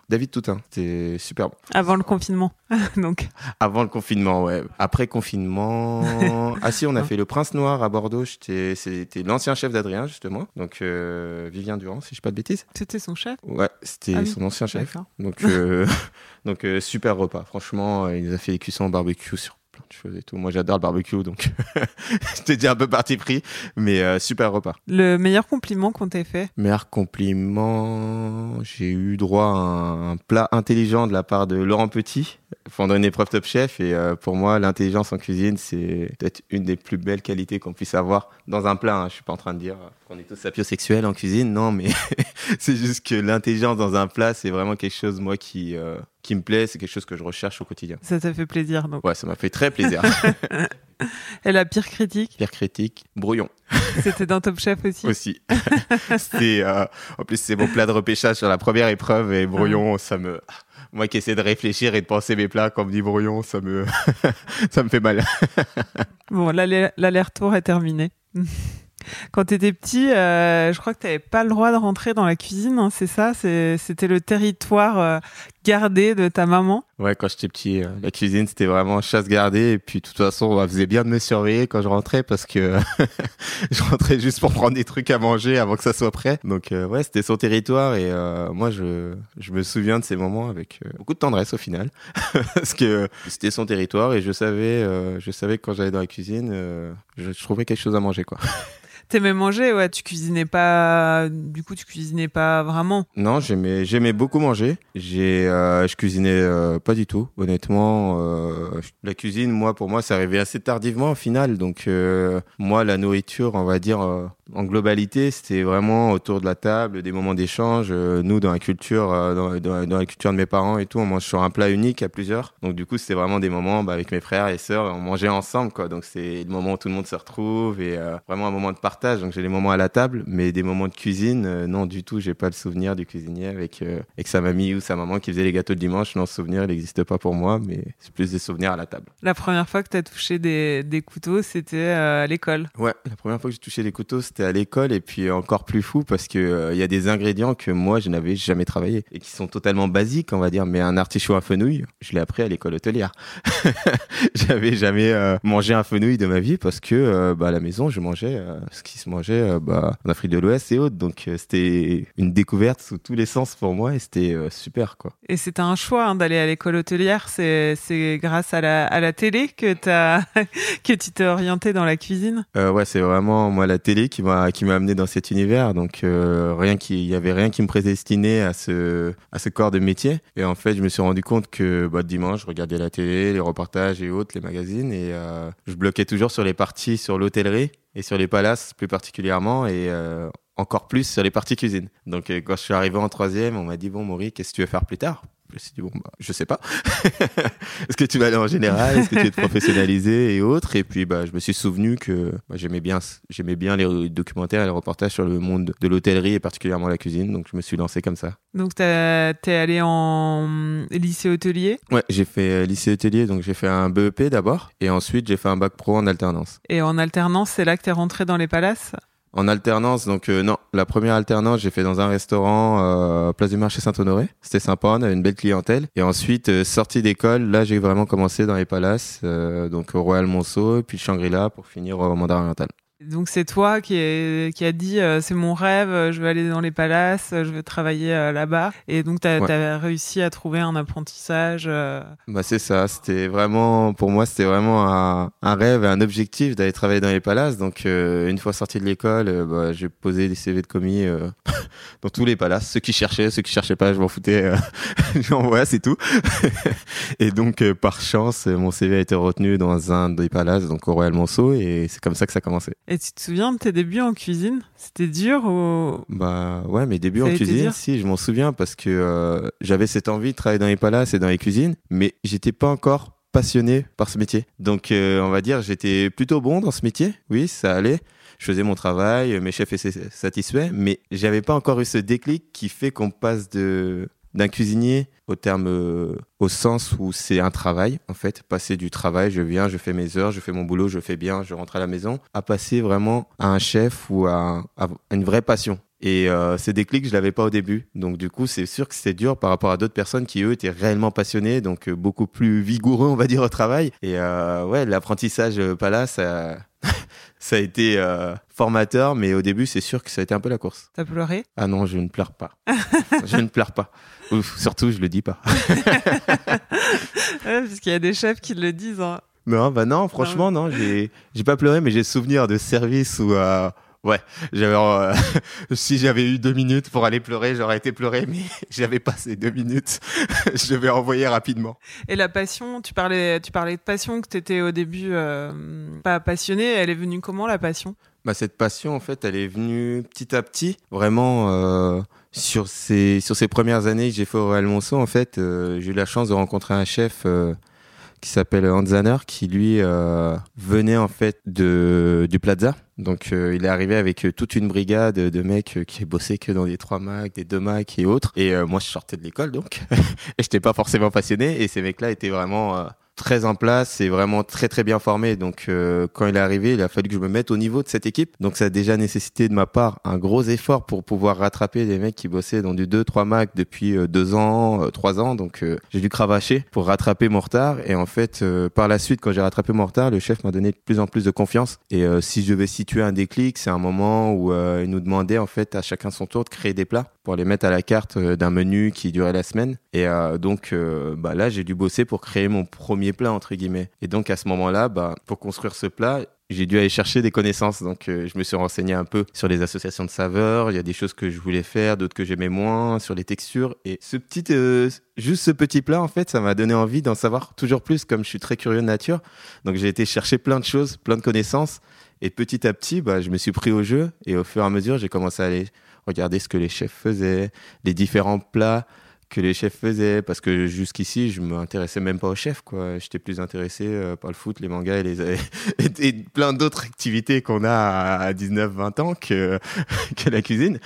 David Toutain, c'était super bon. Avant le confinement, donc. Avant le confinement, ouais. Après confinement... Ah si, on a fait le Prince Noir à Bordeaux. C'était l'ancien chef d'Adrien, justement. Donc, Vivien Durand, si je ne dis pas de bêtises. C'était son chef ? Ouais, c'était son ancien chef. D'accord. Donc super repas. Franchement, il nous a fait des cuissons au barbecue sur plein de choses et tout. Moi, j'adore le barbecue, donc j'étais déjà un peu parti pris, mais super repas. Le meilleur compliment qu'on t'ait fait ? Meilleur compliment, j'ai eu droit à un plat intelligent de la part de Laurent Petit pendant une épreuve Top Chef. Et pour moi, l'intelligence en cuisine, c'est peut-être une des plus belles qualités qu'on puisse avoir dans un plat. Hein. Je suis pas en train de dire qu'on est tous sapiosexuels en cuisine, non, mais c'est juste que l'intelligence dans un plat, c'est vraiment quelque chose, moi, qui me plaît. C'est quelque chose que je recherche au quotidien. Ça t'a fait plaisir, donc. Ouais, ça m'a fait très plaisir. Et la pire critique ? Pire critique, brouillon. C'était dans Top Chef aussi. Aussi. C'était, en plus, c'est mon plat de repêchage sur la première épreuve et brouillon, ça me... Moi qui essaie de réfléchir et de penser mes plats, quand on me dit brouillon, ça me fait mal. Bon, l'aller-retour est terminé. Quand t'étais petit, je crois que t'avais pas le droit de rentrer dans la cuisine, hein, c'est ça ? C'était le territoire gardé de ta maman ? Ouais, quand j'étais petit, la cuisine, c'était vraiment chasse gardée. Et puis, de toute façon, on faisait bien de me surveiller quand je rentrais parce que je rentrais juste pour prendre des trucs à manger avant que ça soit prêt. Donc, ouais, c'était son territoire. Et moi, je me souviens de ces moments avec beaucoup de tendresse au final. Parce que c'était son territoire et je savais que quand j'allais dans la cuisine, je trouvais quelque chose à manger, quoi. T'aimais manger, ouais, tu cuisinais pas vraiment. Non, j'aimais beaucoup manger. Je cuisinais pas du tout, honnêtement. La cuisine, pour moi, c'est arrivé assez tardivement au final. Donc, moi, la nourriture, on va dire, en globalité, c'était vraiment autour de la table, des moments d'échange. Nous, dans la culture, dans la culture de mes parents et tout, on mange sur un plat unique à plusieurs. Donc, du coup, c'était vraiment des moments avec mes frères et sœurs, on mangeait ensemble, quoi. Donc, c'est le moment où tout le monde se retrouve et vraiment un moment de partage. Donc, j'ai les moments à la table, mais des moments de cuisine, non, du tout. J'ai pas le souvenir du cuisinier avec sa mamie ou sa maman qui faisait les gâteaux le dimanche. Non, ce souvenir, il n'existe pas pour moi, mais c'est plus des souvenirs à la table. La première fois que t'as touché des couteaux, c'était à l'école. Ouais, la première fois que j'ai touché des couteaux, c'était à l'école. Et puis encore plus fou parce que y a des ingrédients que moi, je n'avais jamais travaillé et qui sont totalement basiques, on va dire. Mais un artichaut à fenouil, je l'ai appris à l'école hôtelière. J'avais jamais mangé un fenouil de ma vie parce que à la maison, je mangeais ce qui se mangeait en Afrique de l'Ouest et autres. Donc c'était une découverte sous tous les sens pour moi et c'était super, quoi. Et c'était un choix d'aller à l'école hôtelière. C'est grâce à la télé que tu t'es orienté dans la cuisine. Ouais, c'est vraiment moi la télé qui m'a amené dans cet univers. Donc il y avait rien qui me prédestinait à ce corps de métier. Et en fait, je me suis rendu compte que dimanche, je regardais la télé, les reportages et autres, les magazines, et je bloquais toujours sur les parties sur l'hôtellerie et sur les palaces plus particulièrement, et encore plus sur les parties cuisine. Donc quand je suis arrivé en 3e, on m'a dit « Bon, Maury, qu'est-ce que tu veux faire plus tard ?» Je me suis dit, je sais pas. Est-ce que tu vas aller en général? Est-ce que tu veux te professionnaliser et autres? Et puis, je me suis souvenu que j'aimais bien les documentaires et les reportages sur le monde de l'hôtellerie et particulièrement la cuisine. Donc, je me suis lancé comme ça. Donc, t'es allé en lycée hôtelier? Ouais, j'ai fait lycée hôtelier. Donc, j'ai fait un BEP d'abord. Et ensuite, j'ai fait un bac pro en alternance. Et en alternance, c'est là que t'es rentré dans les palaces? En alternance, donc non, la première alternance, j'ai fait dans un restaurant place du marché Saint-Honoré. C'était sympa, on avait une belle clientèle. Et ensuite, sortie d'école, là, j'ai vraiment commencé dans les palaces, donc au Royal Monceau, puis Shangri-La pour finir au Mandarin Oriental. Donc c'est toi qui a dit c'est mon rêve, je veux aller dans les palaces, je veux travailler là-bas. Et donc t'as réussi à trouver un apprentissage. C'est ça, c'était vraiment pour moi un rêve et un objectif d'aller travailler dans les palaces. Donc une fois sorti de l'école, j'ai posé des CV de commis dans tous les palaces, ceux qui cherchaient pas, je m'en foutais. Voilà, c'est tout. Et donc par chance, mon CV a été retenu dans un des palaces, donc au Royal Monceau, et c'est comme ça que ça a commencé. Et tu te souviens de tes débuts en cuisine? C'était dur ou... Ouais, mes débuts en cuisine, si, je m'en souviens parce que j'avais cette envie de travailler dans les palaces et dans les cuisines, mais j'étais pas encore passionné par ce métier. Donc, on va dire, j'étais plutôt bon dans ce métier. Oui, ça allait. Je faisais mon travail, mes chefs étaient satisfaits, mais j'avais pas encore eu ce déclic qui fait qu'on passe d'un cuisinier au sens où c'est un travail, en fait, passer du travail, je viens, je fais mes heures, je fais mon boulot, je fais bien, je rentre à la maison, à passer vraiment à un chef ou à une vraie passion. Et ce déclic, je l'avais pas au début. Donc du coup, c'est sûr que c'était dur par rapport à d'autres personnes qui, eux, étaient réellement passionnés, donc beaucoup plus vigoureux, on va dire, au travail. Et ouais, l'apprentissage Pala, ça a été formateur, mais au début, c'est sûr que ça a été un peu la course. T'as pleuré ? Ah non, je ne pleure pas. Je ne pleure pas. Ouf, surtout, je le dis pas. Ouais, parce qu'il y a des chefs qui le disent. Hein. Non, bah non, franchement, non, j'ai pas pleuré, mais j'ai souvenir de service où... ouais, si j'avais eu 2 minutes pour aller pleurer, j'aurais été pleurer, mais j'avais pas ces 2 minutes. Je devais envoyer rapidement. Et la passion, tu parlais de passion, que t'étais au début pas passionné. Elle est venue comment, la passion ? Bah, cette passion, en fait, elle est venue petit à petit. Vraiment, sur ces premières années que j'ai fait au Royal Monceau, en fait, j'ai eu la chance de rencontrer un chef qui s'appelle Hans Zanner, qui lui venait en fait du Plaza. Donc il est arrivé avec toute une brigade de mecs qui bossaient que dans des 3 Mac, des 2 Mac et autres. Et moi je sortais de l'école donc, et j'étais pas forcément passionné. Et ces mecs-là étaient vraiment très en place et vraiment très très bien formés. Donc quand il est arrivé, il a fallu que je me mette au niveau de cette équipe. Donc ça a déjà nécessité de ma part un gros effort pour pouvoir rattraper des mecs qui bossaient dans du 2-3 Mac depuis 2 ans, 3 ans. Donc j'ai dû cravacher pour rattraper mon retard. Et en fait, par la suite, quand j'ai rattrapé mon retard, le chef m'a donné de plus en plus de confiance. Et si je devais situer un déclic, c'est un moment où il nous demandait en fait à chacun son tour de créer des plats pour les mettre à la carte d'un menu qui durait la semaine. Et donc là, j'ai dû bosser pour créer mon premier plat entre guillemets. Et donc à ce moment-là, pour construire ce plat, j'ai dû aller chercher des connaissances. Donc je me suis renseigné un peu sur les associations de saveurs. Il y a des choses que je voulais faire, d'autres que j'aimais moins, sur les textures. Et juste ce petit plat, en fait, ça m'a donné envie d'en savoir toujours plus, comme je suis très curieux de nature. Donc j'ai été chercher plein de choses, plein de connaissances. Et petit à petit, je me suis pris au jeu. Et au fur et à mesure, j'ai commencé à aller regarder ce que les chefs faisaient, les différents plats que les chefs faisaient, parce que jusqu'ici je m'intéressais même pas aux chefs, quoi. J'étais plus intéressé par le foot, les mangas et plein d'autres activités qu'on a à 19-20 ans que la cuisine.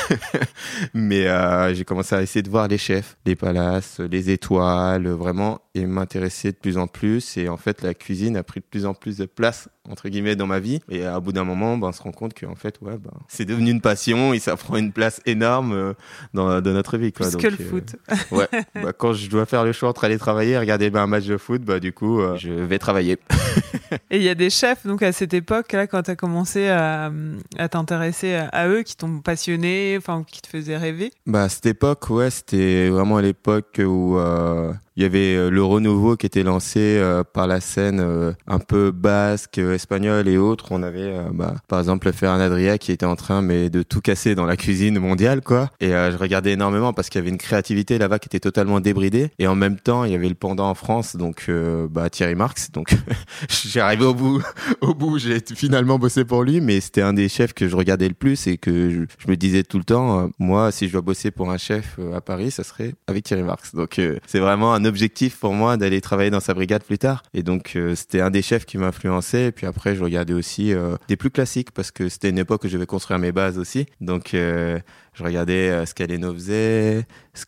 Mais j'ai commencé à essayer de voir les chefs, les palaces, les étoiles, vraiment, et m'intéresser de plus en plus. Et en fait, la cuisine a pris de plus en plus de place entre guillemets dans ma vie, et à bout d'un moment on se rend compte que en fait c'est devenu une passion et ça prend une place énorme dans notre vie, quoi. Plus donc, que le foot. Ouais, quand je dois faire le choix entre aller travailler et regarder un match de foot, du coup je vais travailler. Et il y a des chefs donc à cette époque là, quand tu as commencé à t'intéresser à eux, qui t'ont passionné, enfin qui te faisaient rêver. À cette époque, ouais, c'était vraiment à l'époque où il y avait le renouveau qui était lancé par la scène un peu basque, espagnole et autres. On avait par exemple Ferran Adrià qui était en train de tout casser dans la cuisine mondiale, quoi. Et je regardais énormément parce qu'il y avait une créativité là-bas qui était totalement débridée. Et en même temps, il y avait le pendant en France, donc Thierry Marx. Donc j'ai arrivé au bout, j'ai finalement bossé pour lui, mais c'était un des chefs que je regardais le plus et que je me disais tout le temps, moi, si je dois bosser pour un chef à Paris, ça serait avec Thierry Marx. Donc c'est vraiment un objectif pour moi d'aller travailler dans sa brigade plus tard. Et donc c'était un des chefs qui m'influençait. Et puis après, je regardais aussi des plus classiques parce que c'était une époque où je devais construire mes bases aussi. Donc je regardais ce qu'Aleno faisait,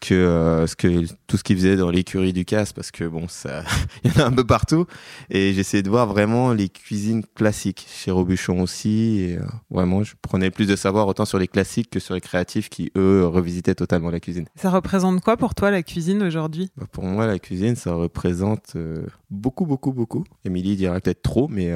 tout ce qu'il faisait dans l'écurie du Casse, parce que ça, il y en a un peu partout. Et j'essayais de voir vraiment les cuisines classiques chez Robuchon aussi. Et vraiment, je prenais plus de savoir autant sur les classiques que sur les créatifs qui, eux, revisitaient totalement la cuisine. Ça représente quoi pour toi la cuisine aujourd'hui ? Pour moi, la cuisine, ça représente beaucoup, beaucoup, beaucoup. Émilie dirait peut-être trop, mais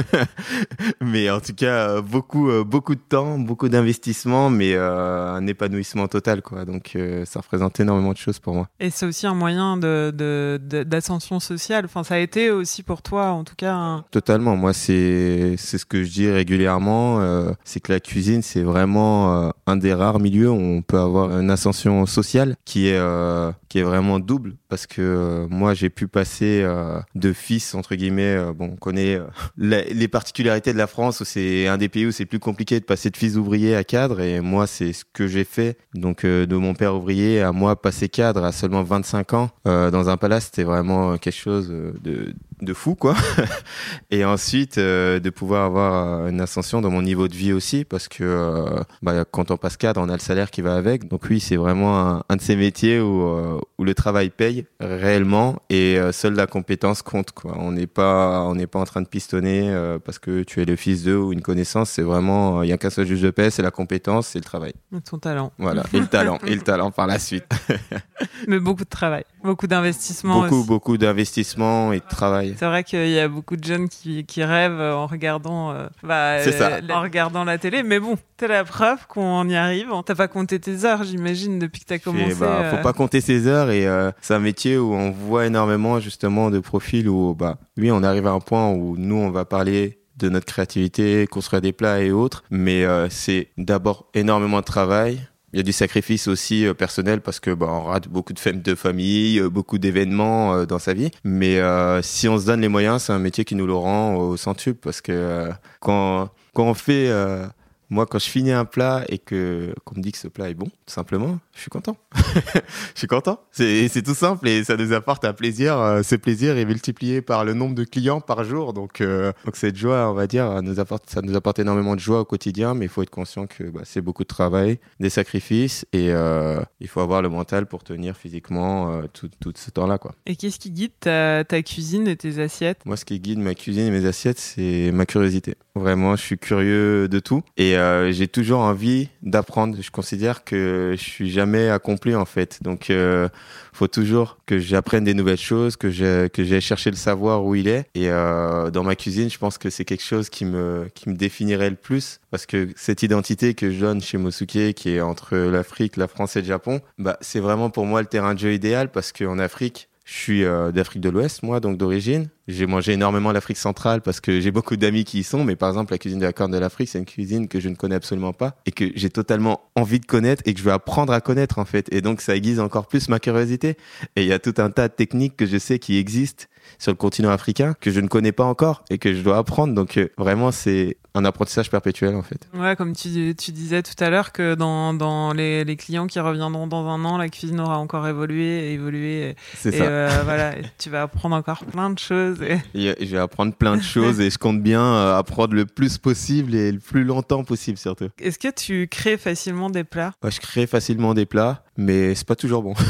mais en tout cas, beaucoup de temps, beaucoup d'investissement, mais un épanouissement total, quoi. Donc ça représente énormément de choses pour moi. Et c'est aussi un moyen d'ascension sociale. Enfin, ça a été aussi pour toi, en tout cas. Totalement. Moi, c'est ce que je dis régulièrement. C'est que la cuisine, c'est vraiment un des rares milieux où on peut avoir une ascension sociale qui est vraiment double, parce que moi, j'ai pu passer de fils, entre guillemets, on connaît les particularités de la France, où c'est un des pays où c'est plus compliqué de passer de fils ouvrier à cadre, et moi, c'est ce que j'ai fait. Donc, de mon père ouvrier à moi, passer cadre à seulement 25 ans dans un palace, c'était vraiment quelque chose de fou, quoi. Et ensuite, de pouvoir avoir une ascension dans mon niveau de vie aussi, parce que quand on passe cadre, on a le salaire qui va avec. Donc oui, c'est vraiment un de ces métiers où le travail paye réellement et seule la compétence compte, quoi. On n'est pas en train de pistonner parce que tu es le fils d'eux ou une connaissance. C'est vraiment, il n'y a qu'un seul juge de paix, c'est la compétence, c'est le travail. Et ton talent. Voilà, et le talent par la suite. Mais beaucoup de travail, beaucoup d'investissement aussi. Beaucoup d'investissement et de travail. C'est vrai qu'il y a beaucoup de jeunes qui rêvent en regardant, en regardant la télé. Mais bon, t'es la preuve qu'on y arrive. T'as pas compté tes heures, j'imagine, depuis que t'as commencé. Faut pas compter ses heures et c'est un métier où on voit énormément justement de profils où oui, on arrive à un point où nous on va parler de notre créativité, construire des plats et autres, mais c'est d'abord énormément de travail. Il y a du sacrifice aussi personnel parce que on rate beaucoup de fêtes de famille, beaucoup d'événements dans sa vie. Mais si on se donne les moyens, c'est un métier qui nous le rend au centuple parce que quand on fait moi, quand je finis un plat et qu'on me dit que ce plat est bon, tout simplement, je suis content. Je suis content. C'est tout simple et ça nous apporte un plaisir. Ce plaisir est multiplié par le nombre de clients par jour. Donc cette joie, on va dire, ça nous apporte énormément de joie au quotidien. Mais il faut être conscient que c'est beaucoup de travail, des sacrifices et il faut avoir le mental pour tenir physiquement tout ce temps-là, quoi. Et qu'est-ce qui guide ta cuisine et tes assiettes ? Moi, ce qui guide ma cuisine et mes assiettes, c'est ma curiosité. Vraiment, je suis curieux de tout et j'ai toujours envie d'apprendre. Je considère que je suis jamais accompli en fait. Donc, faut toujours que j'apprenne des nouvelles choses, que j'aille chercher le savoir où il est. Et dans ma cuisine, je pense que c'est quelque chose qui me définirait le plus parce que cette identité que je donne chez Mosuke, qui est entre l'Afrique, la France et le Japon, c'est vraiment pour moi le terrain de jeu idéal parce qu'en Afrique, je suis d'Afrique de l'Ouest, moi, donc d'origine. J'ai mangé énormément l'Afrique centrale parce que j'ai beaucoup d'amis qui y sont, mais par exemple, la cuisine de la Corne de l'Afrique, c'est une cuisine que je ne connais absolument pas et que j'ai totalement envie de connaître et que je veux apprendre à connaître, en fait. Et donc, ça aiguise encore plus ma curiosité. Et il y a tout un tas de techniques que je sais qui existent sur le continent africain que je ne connais pas encore et que je dois apprendre. Donc, vraiment, c'est un apprentissage perpétuel, en fait. Ouais, comme tu disais tout à l'heure que dans les clients qui reviendront dans un an, la cuisine aura encore évolué. C'est ça. Voilà, et tu vas apprendre encore plein de choses. Je vais apprendre plein de choses et je compte bien apprendre le plus possible et le plus longtemps possible, surtout. Est-ce que tu crées facilement des plats ? Ouais, je crée facilement des plats, mais c'est pas toujours bon.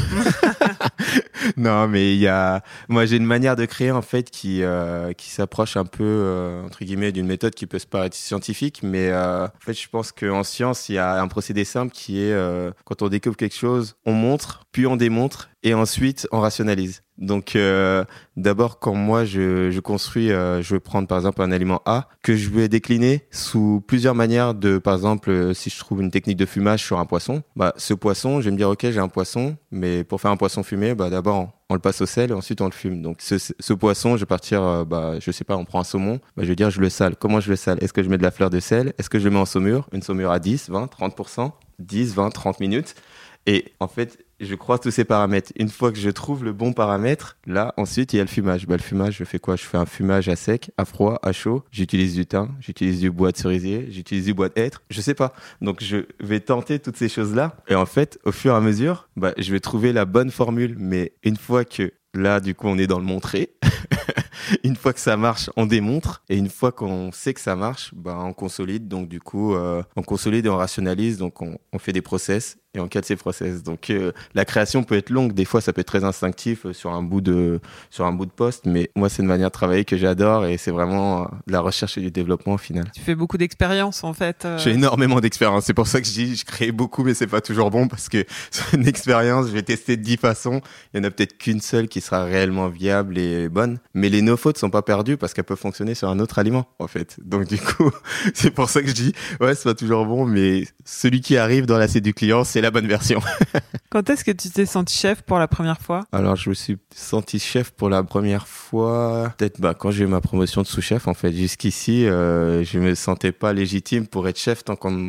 Non, mais moi j'ai une manière de créer en fait qui s'approche un peu entre guillemets d'une méthode qui peut se paraître scientifique, mais en fait je pense qu'en science il y a un procédé simple qui est quand on découvre quelque chose, on montre, puis on démontre et ensuite on rationalise. Donc d'abord quand moi je construis, je vais prendre par exemple un aliment A que je vais décliner sous plusieurs manières par exemple si je trouve une technique de fumage sur un poisson, ce poisson je vais me dire ok j'ai un poisson, mais pour faire un poisson fumé d'abord on le passe au sel et ensuite on le fume. Donc ce poisson je vais partir, je sais pas, on prend un saumon, je vais dire je le sale. Comment je le sale ? Est-ce que je mets de la fleur de sel ? Est-ce que je le mets en saumure ? Une saumure à 10, 20, 30%, 10, 20, 30 minutes. Et en fait, je croise tous ces paramètres. Une fois que je trouve le bon paramètre, là, ensuite, il y a le fumage. Le fumage, je fais quoi ? Je fais un fumage à sec, à froid, à chaud. J'utilise du thym, j'utilise du bois de cerisier, j'utilise du bois de hêtre. Je sais pas. Donc, je vais tenter toutes ces choses-là. Et en fait, au fur et à mesure, je vais trouver la bonne formule. Mais une fois que là, du coup, on est dans le montrer. Une fois que ça marche, on démontre. Et une fois qu'on sait que ça marche, on consolide. Donc, du coup, on consolide et on rationalise. Donc, on fait des process et on cadre ces process. Donc, la création peut être longue. Des fois, ça peut être très instinctif sur un bout de poste. Mais moi, c'est une manière de travailler que j'adore et c'est vraiment de la recherche et du développement au final. Tu fais beaucoup d'expérience, en fait. J'ai énormément d'expérience. C'est pour ça que je dis, je crée beaucoup, mais c'est pas toujours bon parce que c'est une expérience. Je vais tester de 10 façons. Il y en a peut-être qu'une seule qui sera réellement viable et bonne. Mais les no-fautes sont pas perdues parce qu'elles peuvent fonctionner sur un autre aliment, en fait. Donc, du coup, c'est pour ça que je dis, ouais, c'est pas toujours bon, mais celui qui arrive dans l'assiette du client, c'est la bonne version. Quand est-ce que tu t'es senti chef pour la première fois ? Alors, je me suis senti chef pour la première fois, peut-être quand j'ai eu ma promotion de sous-chef, en fait. Jusqu'ici, je me sentais pas légitime pour être chef tant qu'on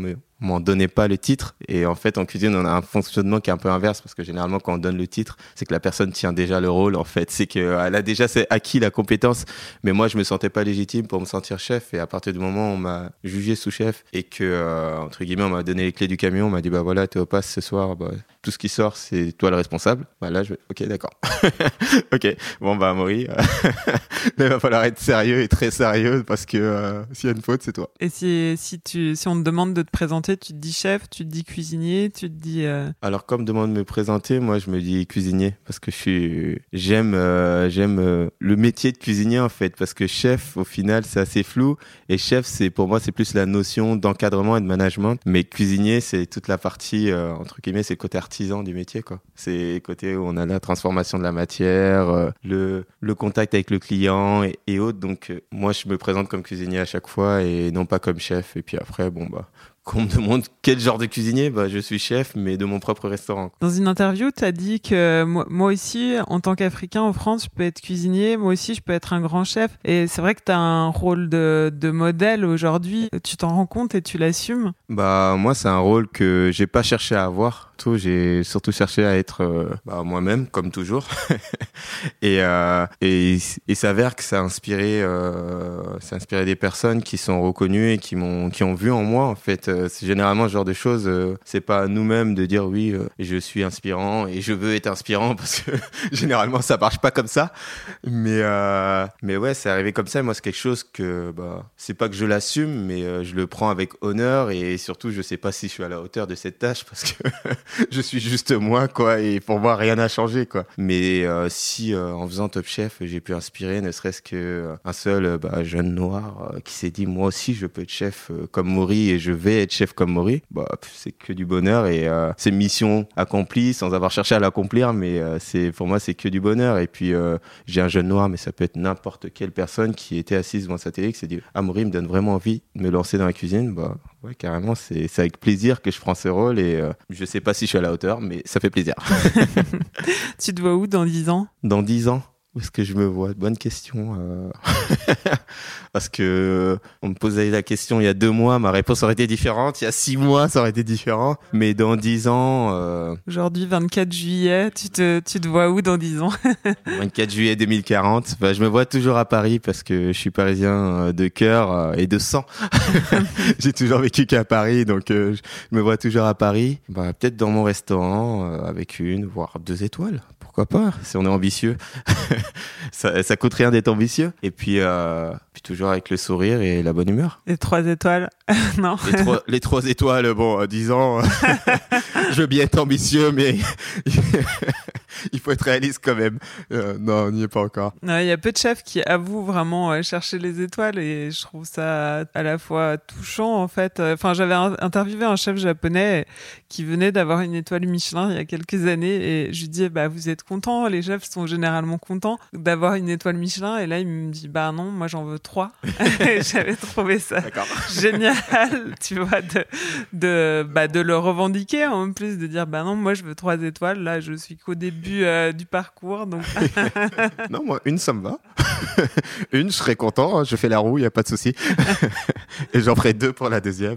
m'en donnait pas le titre. Et en fait, en cuisine, on a un fonctionnement qui est un peu inverse parce que généralement, quand on donne le titre, c'est que la personne tient déjà le rôle. En fait, c'est qu'elle a déjà acquis la compétence. Mais moi, je me sentais pas légitime pour me sentir chef. Et à partir du moment où on m'a jugé sous-chef et que, entre guillemets, on m'a donné les clés du camion, on m'a dit, bah voilà, t'es au pass ce soir, bah, tout ce qui sort, c'est toi le responsable. Bah là, ok, d'accord. Ok, bon, bah, Amaury, mais il va falloir être sérieux et très sérieux parce que s'il y a une faute, c'est toi. Et si on te demande de te présenter, tu te dis chef, tu te dis cuisinier, tu te dis... Alors, comme demande de me présenter, moi, je me dis cuisinier parce que j'aime le métier de cuisinier, en fait, parce que chef, au final, c'est assez flou. Et chef, pour moi, c'est plus la notion d'encadrement et de management. Mais cuisinier, c'est toute la partie, entre guillemets, c'est le côté artisan du métier, quoi. C'est le côté où on a la transformation de la matière, le contact avec le client et autres. Donc, moi, je me présente comme cuisinier à chaque fois et non pas comme chef. Et puis après, bon, bah, qu'on me demande quel genre de cuisinier, bah, je suis chef, mais de mon propre restaurant. Dans une interview, tu as dit que moi aussi, en tant qu'Africain en France, je peux être cuisinier, moi aussi, je peux être un grand chef. Et c'est vrai que tu as un rôle de modèle aujourd'hui. Tu t'en rends compte et tu l'assumes? Bah, moi, c'est un rôle que j'ai pas cherché à avoir. J'ai surtout cherché à être moi-même, comme toujours. et il s'avère que ça a inspiré des personnes qui sont reconnues et qui ont vu en moi, en fait. C'est généralement ce genre de choses, c'est pas à nous-mêmes de dire oui, je suis inspirant et je veux être inspirant parce que généralement ça marche pas comme ça. Mais ouais, c'est arrivé comme ça. Et moi, c'est quelque chose que, c'est pas que je l'assume, mais je le prends avec honneur et surtout, je sais pas si je suis à la hauteur de cette tâche parce que je suis juste moi, quoi, et pour moi, rien n'a changé, quoi. Mais si en faisant Top Chef, j'ai pu inspirer ne serait-ce qu'un seul jeune noir qui s'est dit, moi aussi, je peux être chef comme Maury et je vais être chef comme Maury, c'est que du bonheur et c'est mission accomplie sans avoir cherché à l'accomplir, mais pour moi, c'est que du bonheur. Et puis, j'ai un jeune noir, mais ça peut être n'importe quelle personne qui était assise devant sa télé, qui s'est dit, Maury me donne vraiment envie de me lancer dans la cuisine, ouais, carrément, c'est avec plaisir que je prends ce rôle et je sais pas si je suis à la hauteur, mais ça fait plaisir. Tu te vois où dans 10 ans? Dans 10 ans? Où est-ce que je me vois? Bonne question. Parce que on me posait la question il y a 2 mois, ma réponse aurait été différente. Il y a 6 mois, ça aurait été différent. Mais dans 10 ans... Aujourd'hui, 24 juillet, tu te vois où dans 10 ans? 24 juillet 2040. Je me vois toujours à Paris parce que je suis parisien de cœur et de sang. J'ai toujours vécu qu'à Paris, donc je me vois toujours à Paris. Peut-être dans mon restaurant avec 1, voire 2 étoiles. Pourquoi pas, si on est ambitieux. ça coûte rien d'être ambitieux. Et puis toujours avec le sourire et la bonne humeur. Les 3 étoiles? Non. Les 3 étoiles, bon, 10 ans, je veux bien être ambitieux, mais il faut être réaliste quand même. Non, on n'y est pas encore. Il y a peu de chefs qui avouent vraiment chercher les étoiles et je trouve ça à la fois touchant, en fait. Enfin, j'avais interviewé un chef japonais qui venait d'avoir une étoile Michelin il y a quelques années et je lui dis, vous êtes contents? Les chefs sont généralement contents d'avoir une étoile Michelin. Et là, il me dit, non, moi j'en veux 3. J'avais trouvé ça génial, tu vois, de le revendiquer en plus, de dire, non, moi je veux 3 étoiles. Là, je suis qu'au début du parcours. Donc... Non, moi, 1, ça me va. 1, je serais content. Je fais la roue, il n'y a pas de souci. Et j'en ferai 2 pour la deuxième.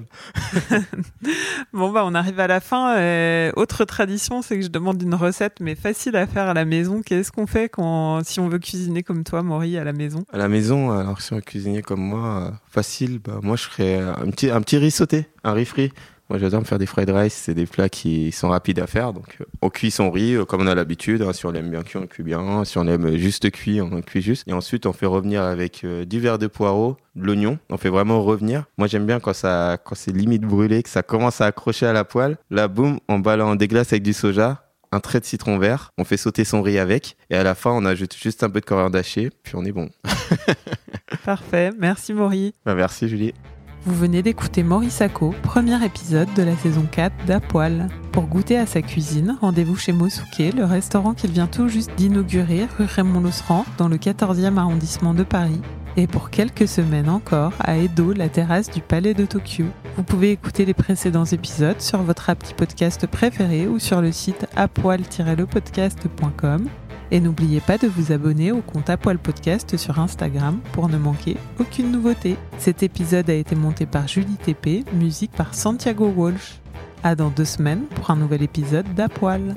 Bon, on arrive à la fin. Autre tradition, c'est que je demande une recette, mais facile à faire à la maison. Qu'est-ce qu'on fait si on veut cuisiner comme toi, Maury, à la maison? À la maison, alors si on veut cuisiner comme moi, facile, moi je ferais un petit riz sauté, un riz frit. Moi, j'adore me faire des fried rice. C'est des plats qui sont rapides à faire. Donc, on cuit son riz comme on a l'habitude. Si on l'aime bien cuit, on le cuit bien. Si on aime juste cuit, on le cuit juste. Et ensuite, on fait revenir avec du verre de poireau, de l'oignon. On fait vraiment revenir. Moi, j'aime bien quand c'est limite brûlé, que ça commence à accrocher à la poêle. Là, boum, on déglace avec du soja. Un trait de citron vert, on fait sauter son riz avec et à la fin on ajoute juste un peu de coriandre haché puis on est bon. Parfait, merci Maury. Merci Julie. Vous venez d'écouter Maury Sacco, premier épisode de la saison 4 d'À Poil. Pour goûter à sa cuisine, rendez-vous chez Mosuke, le restaurant qu'il vient tout juste d'inaugurer rue Raymond-Losserand dans le 14e arrondissement de Paris. Et pour quelques semaines encore, à Edo, la terrasse du Palais de Tokyo. Vous pouvez écouter les précédents épisodes sur votre appli podcast préféré ou sur le site apoil-lepodcast.com. Et n'oubliez pas de vous abonner au compte À Poil Podcast sur Instagram pour ne manquer aucune nouveauté. Cet épisode a été monté par Julie TP, musique par Santiago Walsh. À dans 2 semaines pour un nouvel épisode d'À Poil.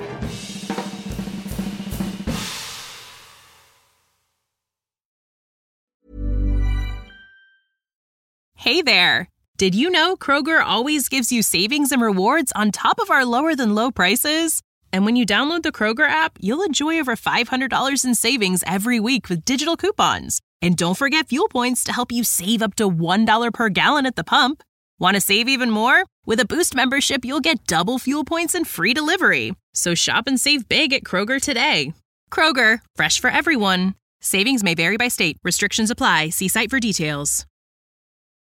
Hey there! Did you know Kroger always gives you savings and rewards on top of our lower-than-low prices? And when you download the Kroger app, you'll enjoy over $500 in savings every week with digital coupons. And don't forget fuel points to help you save up to $1 per gallon at the pump. Want to save even more? With a Boost membership, you'll get double fuel points and free delivery. So shop and save big at Kroger today. Kroger, fresh for everyone. Savings may vary by state. Restrictions apply. See site for details.